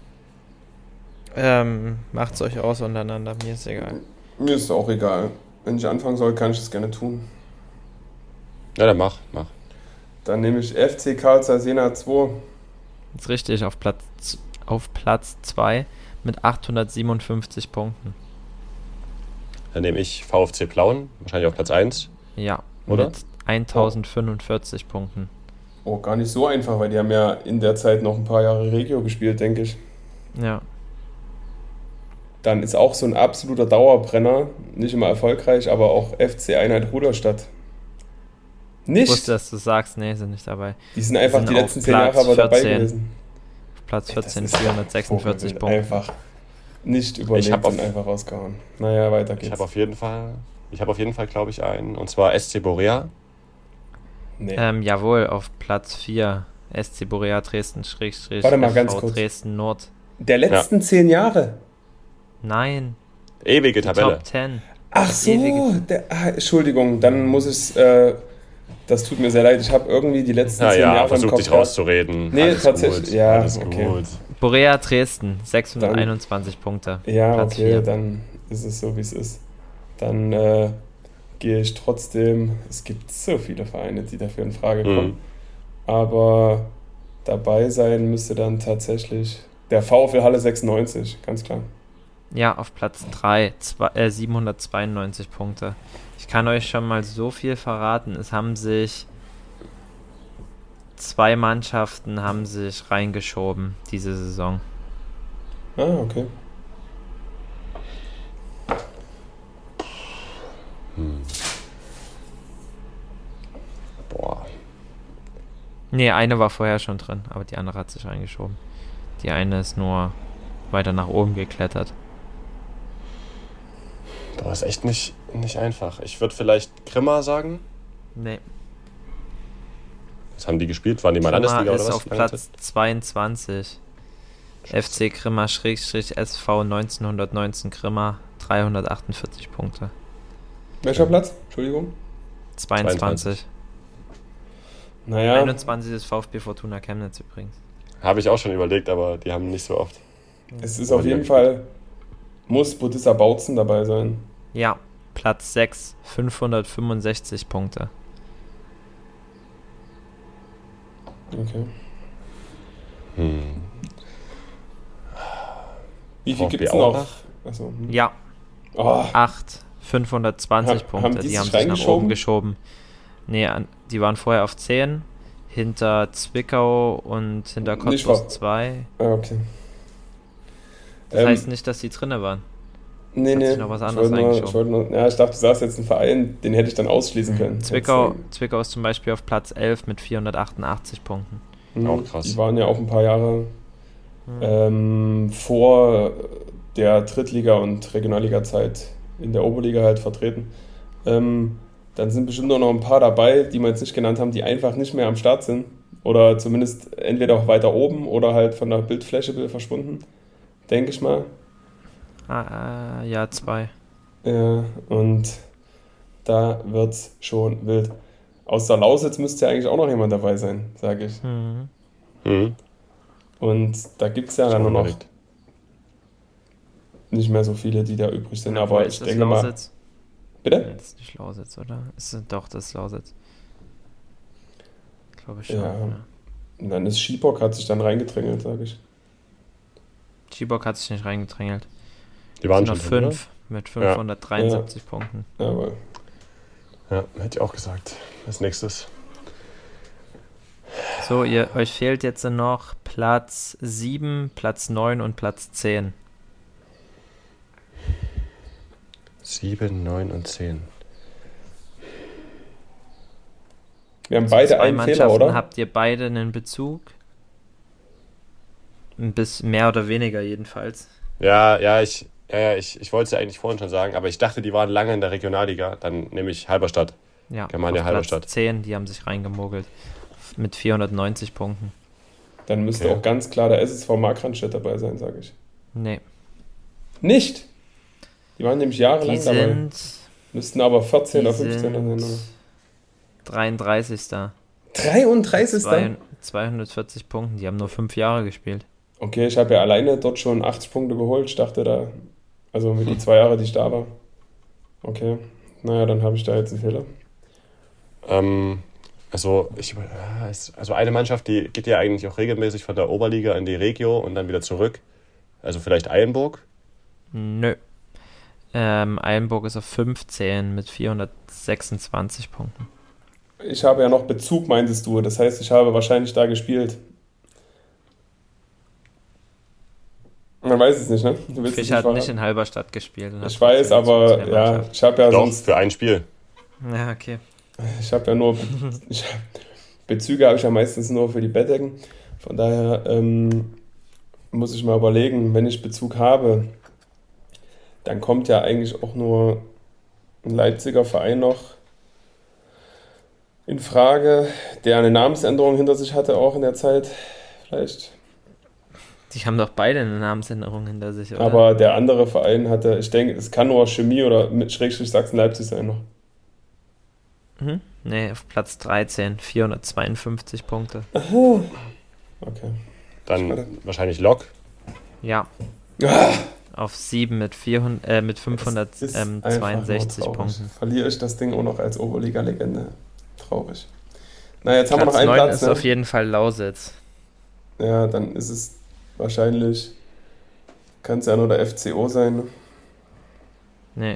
Ähm, macht's euch aus untereinander, mir ist egal. Mir ist auch egal. Wenn ich anfangen soll, kann ich es gerne tun. Ja, dann mach, mach. Dann nehme ich F C Karl Zeiss zwei. Ist richtig, auf Platz auf Platz zwei mit achthundertsiebenundfünfzig Punkten. Dann nehme ich VfC Plauen, wahrscheinlich auf Platz eins. Ja, oder? Mit eintausendfünfundvierzig Punkten. Oh, gar nicht so einfach, weil die haben ja in der Zeit noch ein paar Jahre Regio gespielt, denke ich. Ja. Dann ist auch so ein absoluter Dauerbrenner, nicht immer erfolgreich, aber auch F C Einheit Ruderstadt. Nicht? Ich wusste, dass du sagst, nee, sind nicht dabei. Die sind einfach sind die auf letzten zehn Platz Jahre aber dabei vierzehn. gewesen. Auf Platz Ey, das vierzehn, ist ja vierhundertsechsundvierzig Vogelwild. Punkte. Einfach nicht überlebt Ich hab auf- und einfach rausgehauen. Naja, weiter Ich geht's. habe auf jeden Fall, ich habe auf jeden Fall, glaube ich, einen. Und zwar S C Borea. Nee. Ähm, jawohl, auf Platz vier. S C Borea Dresden, Schrägstrich, Warte mal, F V ganz kurz. Dresden Nord. Der letzten zehn Jahre. Nein, Ewige die Tabelle. Top zehn. Ach so, Ewige- der, ah, Entschuldigung, dann muss ich, äh, das tut mir sehr leid, ich habe irgendwie die letzten zehn Naja, Jahre im versuch Kopf dich gehabt. rauszureden. Nee, alles tatsächlich, Gut, ja, alles okay. gut. Borea Dresden, sechshunderteinundzwanzig Punkte. Ja, Platz okay, vier. dann ist es so, wie es ist. Dann äh, gehe ich trotzdem, es gibt so viele Vereine, die dafür in Frage kommen, Mhm. aber dabei sein müsste dann tatsächlich der VfL Halle sechsundneunzig, ganz klar. Ja, auf Platz drei, äh, siebenhundertzweiundneunzig Punkte. Ich kann euch schon mal so viel verraten. Es haben sich zwei Mannschaften haben sich reingeschoben diese Saison. Ah, okay. Boah. Nee, eine war vorher schon drin, aber die andere hat sich reingeschoben. Die eine ist nur weiter nach oben geklettert. Boah, ist echt nicht, nicht einfach. Ich würde vielleicht Grimma sagen. Nee, Was haben die gespielt? Waren die mal Grimma Landesliga ist oder was? auf Platz zweiundzwanzig. F C Grimma Schrägstrich S V neunzehnhundertneunzehn Grimma, dreihundertachtundvierzig Punkte. Welcher Platz? Entschuldigung. zweiundzwanzig. Naja, einundzwanzig ist VfB Fortuna Chemnitz übrigens. Habe ich auch schon überlegt, aber die haben nicht so oft. es ist auf jeden Fall, muss Budissa Bautzen dabei sein. Ja, Platz sechs, fünfhundertfünfundsechzig Punkte. Okay. Hm. Wie viel VfB gibt es noch? Aurach? Achso. Hm. Ja, Oh, acht, fünfhundertzwanzig Ha- Punkte. haben die Die sich haben sich nach reingeschoben? oben geschoben. Nee, an- die waren vorher auf zehn, hinter Zwickau und hinter Nicht Cottbus wahr. zwei. ah, okay. Das Ähm, heißt nicht, dass die drinne waren. Nee, hat nee. sich noch was ich anderes wollte nur, ich reingeschoben. wollte nur, ja, ich dachte, du sagst jetzt einen Verein, den hätte ich dann ausschließen können. Zwickau, Jetzt, Zwickau ist zum Beispiel auf Platz elf mit vierhundertachtundachtzig Punkten. hm, Auch krass. Die waren ja auch ein paar Jahre ähm, vor der Drittliga- und Regionalliga-Zeit in der Oberliga halt vertreten. Ähm, dann sind bestimmt auch noch ein paar dabei, die wir jetzt nicht genannt haben, die einfach nicht mehr am Start sind. Oder zumindest entweder auch weiter oben oder halt von der Bildfläche verschwunden. Denke ich mal. Ah, äh, ja, zwei. Ja, und da wird's schon wild. Aus der Lausitz müsste ja eigentlich auch noch jemand dabei sein, sage ich. Mhm. Hm. Und da gibt es ja dann nur noch nicht mehr so viele, die da übrig sind. Obwohl, Aber ist ich das denke mal. Lausitz? Bitte? Nee, das ist nicht Lausitz, oder? Ist, doch, das ist Lausitz. Glaube ich schon. Ja. Ja. Und dann ist Schiebock, hat sich dann reingedrängelt, sage ich. Chibok hat sich nicht reingedrängelt. Die waren Sind schon noch drin, fünf mit fünfhundertdreiundsiebzig Punkten. Aber oder? Ja, hätte ich auch gesagt. Als nächstes. So, ihr, euch fehlt jetzt noch Platz sieben, Platz neun und Platz zehn. sieben, neun und zehn. wir haben beide Zwei einen Fehler, Mannschaften oder? habt ihr beide einen Bezug. Ein bisschen mehr oder weniger jedenfalls. Ja, ja, ich, ja, ja, ich, ich wollte es ja eigentlich vorhin schon sagen, aber ich dachte, die waren lange in der Regionalliga. Dann nehme ich Halberstadt. Ja, Germania auf Platz Halberstadt. zehn, die haben sich reingemogelt. Mit vierhundertneunzig Punkten. Dann müsste Okay. auch ganz klar der S S V Markranstädt dabei sein, sage ich. Nee. Nicht! Die waren nämlich jahrelang Die dabei. sind, Müssten aber vierzehn die oder fünfzehn sein. sind dreiunddreißigster dreiunddreißig. Zwei- zweihundertvierzig Punkten. Die haben nur fünf Jahre gespielt. Okay, ich habe ja alleine dort schon achtzig Punkte geholt. Ich dachte da, also mit die zwei Jahre, die ich da war. Okay, naja, dann habe ich da jetzt einen Fehler. Ähm, also, ich, über- ja, es- also eine Mannschaft, die geht ja eigentlich auch regelmäßig von der Oberliga in die Regio und dann wieder zurück. Also vielleicht Eilenburg. Nö. Ähm, Eilenburg ist auf fünfzehn mit vierhundertsechsundzwanzig Punkten. Ich habe ja noch Bezug, meintest du. Das heißt, ich habe wahrscheinlich da gespielt. Man weiß es nicht, ne? Du willst Fisch es hat nicht nicht in Halberstadt gespielt. Ich weiß, aber ja, ich habe ja Doch, sonst... für ein Spiel. Ja, okay. Ich habe ja nur... ich, Bezüge habe ich ja meistens nur für die Bettdecken. Von daher ähm, muss ich mal überlegen, wenn ich Bezug habe, dann kommt ja eigentlich auch nur ein Leipziger Verein noch in Frage, der eine Namensänderung hinter sich hatte, auch in der Zeit vielleicht. Die haben doch beide eine Namensänderung hinter sich, oder? Aber der andere Verein hatte, ich denke, es kann nur Chemie oder mit Schrägstrich Sachsen-Leipzig sein noch. Mhm. Nee, auf Platz dreizehn, vierhundertzweiundfünfzig Punkte. Okay. Dann Schade. wahrscheinlich Lok. Ja. Ah, Auf sieben mit, vierhundert, äh, mit es ist einfach fünfhundertzweiundsechzig nur traurig. Punkten. Verliere ich das Ding auch noch als Oberliga-Legende. Traurig. Na, jetzt haben wir Platz noch einen neun Platz. ist Ne? auf jeden Fall Lausitz. Ja, dann ist es wahrscheinlich, kann es ja nur der F C O sein. Ne? Nee.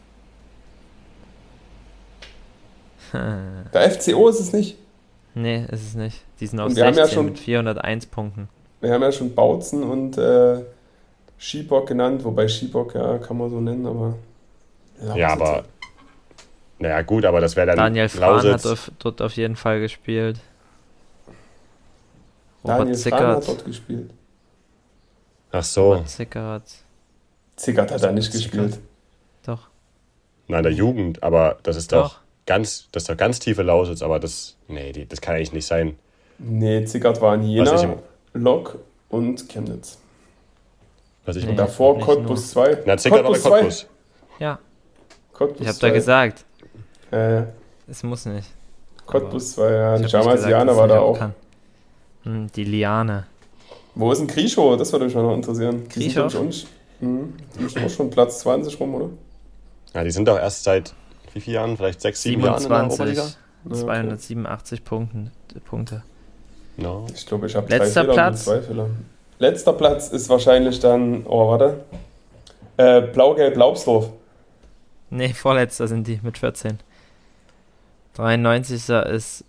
Der F C O ist es nicht. Nee, ist es nicht. Die sind auf Und wir haben ja sechzehn schon- mit vierhunderteins Punkten. Wir haben ja schon Bautzen und äh, Schiebock genannt, wobei Schiebock, ja, kann man so nennen, aber... Ja, aber. Naja, gut, aber das wäre dann Daniel Frahn hat Lausitz. auf, dort auf jeden Fall gespielt. Robert Daniel Frahn hat Zickert. dort gespielt. Ach so. Robert Zickert. Zickert hat da nicht Zickert. gespielt. Doch. Nein, der Jugend, aber das ist doch Doch. ganz, das ist doch ganz tiefe Lausitz, aber das. Nee, die, das kann eigentlich nicht sein. Nee, Zickert war in Was ich Jena, im- Lok und Chemnitz. Was ich Nee. Und davor nicht Cottbus zwei. Na, Zickert war bei zwei. Cottbus. Ja, Cottbus ich habe zwei. da gesagt, Äh, es muss nicht. Cottbus zwei, ja. Ich Die hab nicht gesagt, Jamasianer dass war ich da auch auch. kann. Hm, die Liane. Wo ist ein Grischow? Das würde mich mal noch interessieren. Die sind, Grischow? glaub ich, auch, mhm. die sind auch schon Platz zwanzig rum, oder? Ja, die sind doch erst seit wie vielen Jahren? Vielleicht sechs, sieben Jahren in der Oberliga? siebenundzwanzig, Ja, okay. zweihundertsiebenundachtzig Punkten, Punkte. No. Ich glaube, ich habe drei Letzter Fehler und Platz? zwei Fehler. Letzter Platz ist wahrscheinlich dann, oh, warte. Äh, Blau-Gelb-Laubsdorf. Nee, vorletzter sind die mit vierzehn. dreiundneunzig ist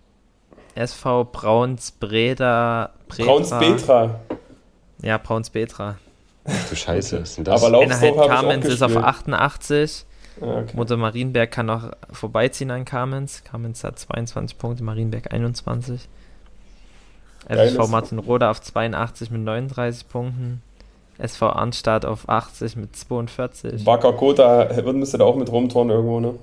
S V Brauns-Breda. Brauns-Betra. Ja, Brauns-Betra. Du Scheiße, was ist denn das? Aber Laubsdorf Innerhalb habe ich auch Kamenz ist auf gespielt. achtundachtzig. Ah, okay. Mutter Marienberg kann noch vorbeiziehen an Kamenz. Kamenz hat zweiundzwanzig Punkte, Marienberg einundzwanzig. Geiles. S V Martinroda auf zweiundachtzig mit neununddreißig Punkten. S V Arnstadt auf achtzig mit zweiundvierzig. Wacker Kota müsste da auch mit rumturnen irgendwo, ne?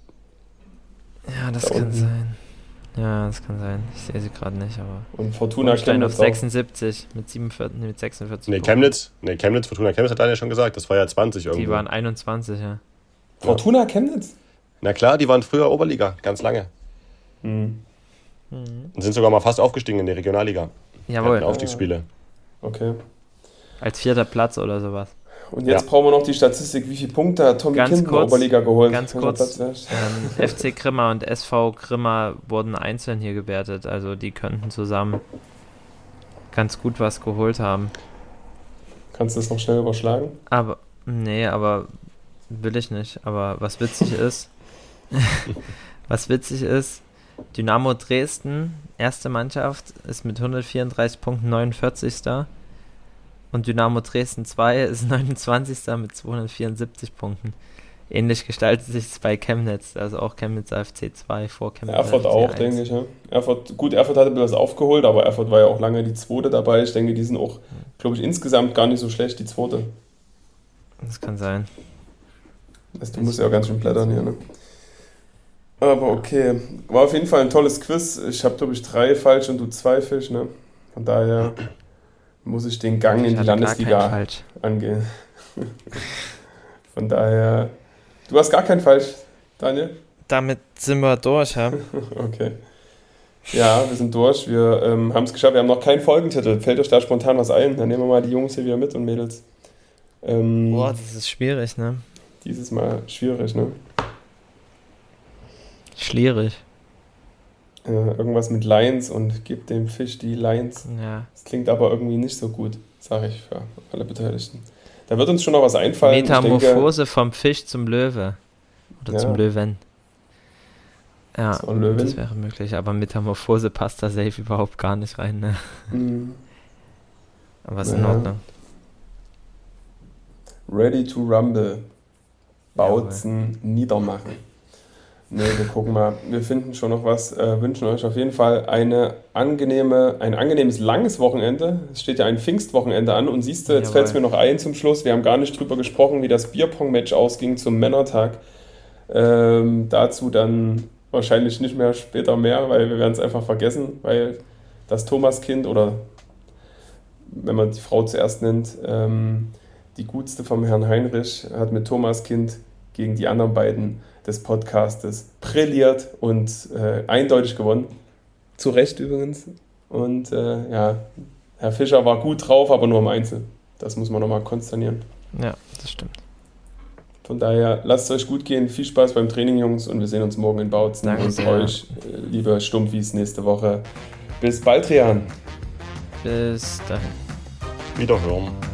Ja, das Da kann unten. sein. Ja, das kann sein. Ich sehe sie gerade nicht, aber. Und Fortuna Holstein auf Chemnitz auch. sechsundsiebzig mit siebenundvierzig, nee, mit sechsundvierzig Nee, Punkten. Chemnitz, nee, Chemnitz, Fortuna Chemnitz hat Daniel schon gesagt, das war ja zwanzig irgendwo. Die waren einundzwanzig, ja. Fortuna Chemnitz? Na klar, die waren früher Oberliga, ganz lange. Hm. Und sind sogar mal fast aufgestiegen in die Regionalliga. Die hatten Jawohl, Aufstiegsspiele. Okay. als vierter Platz oder sowas. Und jetzt Ja. brauchen wir noch die Statistik, wie viele Punkte hat Tommy Ganz Kind in der kurz, Oberliga geholt? ganz Welcher kurz. Platz ist? Ähm, F C Grimma und S V Grimma wurden einzeln hier gewertet, also die könnten zusammen ganz gut was geholt haben. Kannst du das noch schnell überschlagen? Aber, nee, aber will ich nicht. Aber was witzig ist, was witzig ist, Dynamo Dresden, erste Mannschaft, ist mit hundertvierunddreißig Punkten neunundvierzigster und Dynamo Dresden zwei ist neunundzwanzigster mit zweihundertvierundsiebzig Punkten. Ähnlich gestaltet sich es bei Chemnitz, also auch Chemnitz F C zwei vor Chemnitz Erfurt F C auch, eins. denke ich. Ja. Erfurt, gut, Erfurt hatte das aufgeholt, aber Erfurt war ja auch lange die zweite dabei. Ich denke, die sind auch, glaube ich, insgesamt gar nicht so schlecht, die zweite. Das kann sein. Also, du musst ja auch ganz schön blättern hier, ne? Aber okay. War auf jeden Fall ein tolles Quiz. Ich habe, glaube ich, drei falsch und du zwei Fisch, ne? Von daher muss ich den Gang Ich in die hatte gar keinen Landesliga falsch. angehen. Von daher. Du hast gar keinen falsch, Daniel? Damit sind wir durch, ja. Okay. Ja, wir sind durch. Wir ähm, haben es geschafft. Wir haben noch keinen Folgentitel. Fällt euch da spontan was ein? Dann nehmen wir mal die Jungs hier wieder mit und Mädels. Ähm, Boah, das ist schwierig, ne? Dieses Mal schwierig, ne? Schwierig. Äh, irgendwas mit Lines und gib dem Fisch die Lines. Ja. Das klingt aber irgendwie nicht so gut, sage ich für alle Beteiligten. da wird uns schon noch was einfallen. Metamorphose denke, vom Fisch zum Löwe. Oder ja. zum Löwen. Ja, so, Löwen. Das wäre möglich, aber Metamorphose passt da safe überhaupt gar nicht rein, ne? Mhm. Aber ist ja. in Ordnung. Ready to rumble. Bautzen, Jawohl. Niedermachen. Ne, wir gucken mal. Wir finden schon noch was. Äh, wünschen euch auf jeden Fall eine angenehme, ein angenehmes langes Wochenende. Es steht ja ein Pfingstwochenende an. Und siehst du, jetzt fällt es mir noch ein zum Schluss. Wir haben gar nicht drüber gesprochen, wie das Bierpong-Match ausging zum Männertag. Ähm, dazu dann wahrscheinlich nicht mehr später mehr, weil wir werden es einfach vergessen, weil das Thomaskind oder wenn man die Frau zuerst nennt, ähm, die Gutste vom Herrn Heinrich hat mit Thomaskind gegen die anderen beiden des Podcastes brilliert und äh, eindeutig gewonnen. Zu Recht übrigens. Und äh, ja, Herr Fischer war gut drauf, aber nur im Einzel. Das muss man nochmal konsternieren. Ja, das stimmt. Von daher, lasst es euch gut gehen. Viel Spaß beim Training, Jungs. Und wir sehen uns morgen in Bautzen. Danke und sehr. euch, äh, liebe Stumpfis, nächste Woche. Bis bald, Rian. Bis dahin. Wiederhören.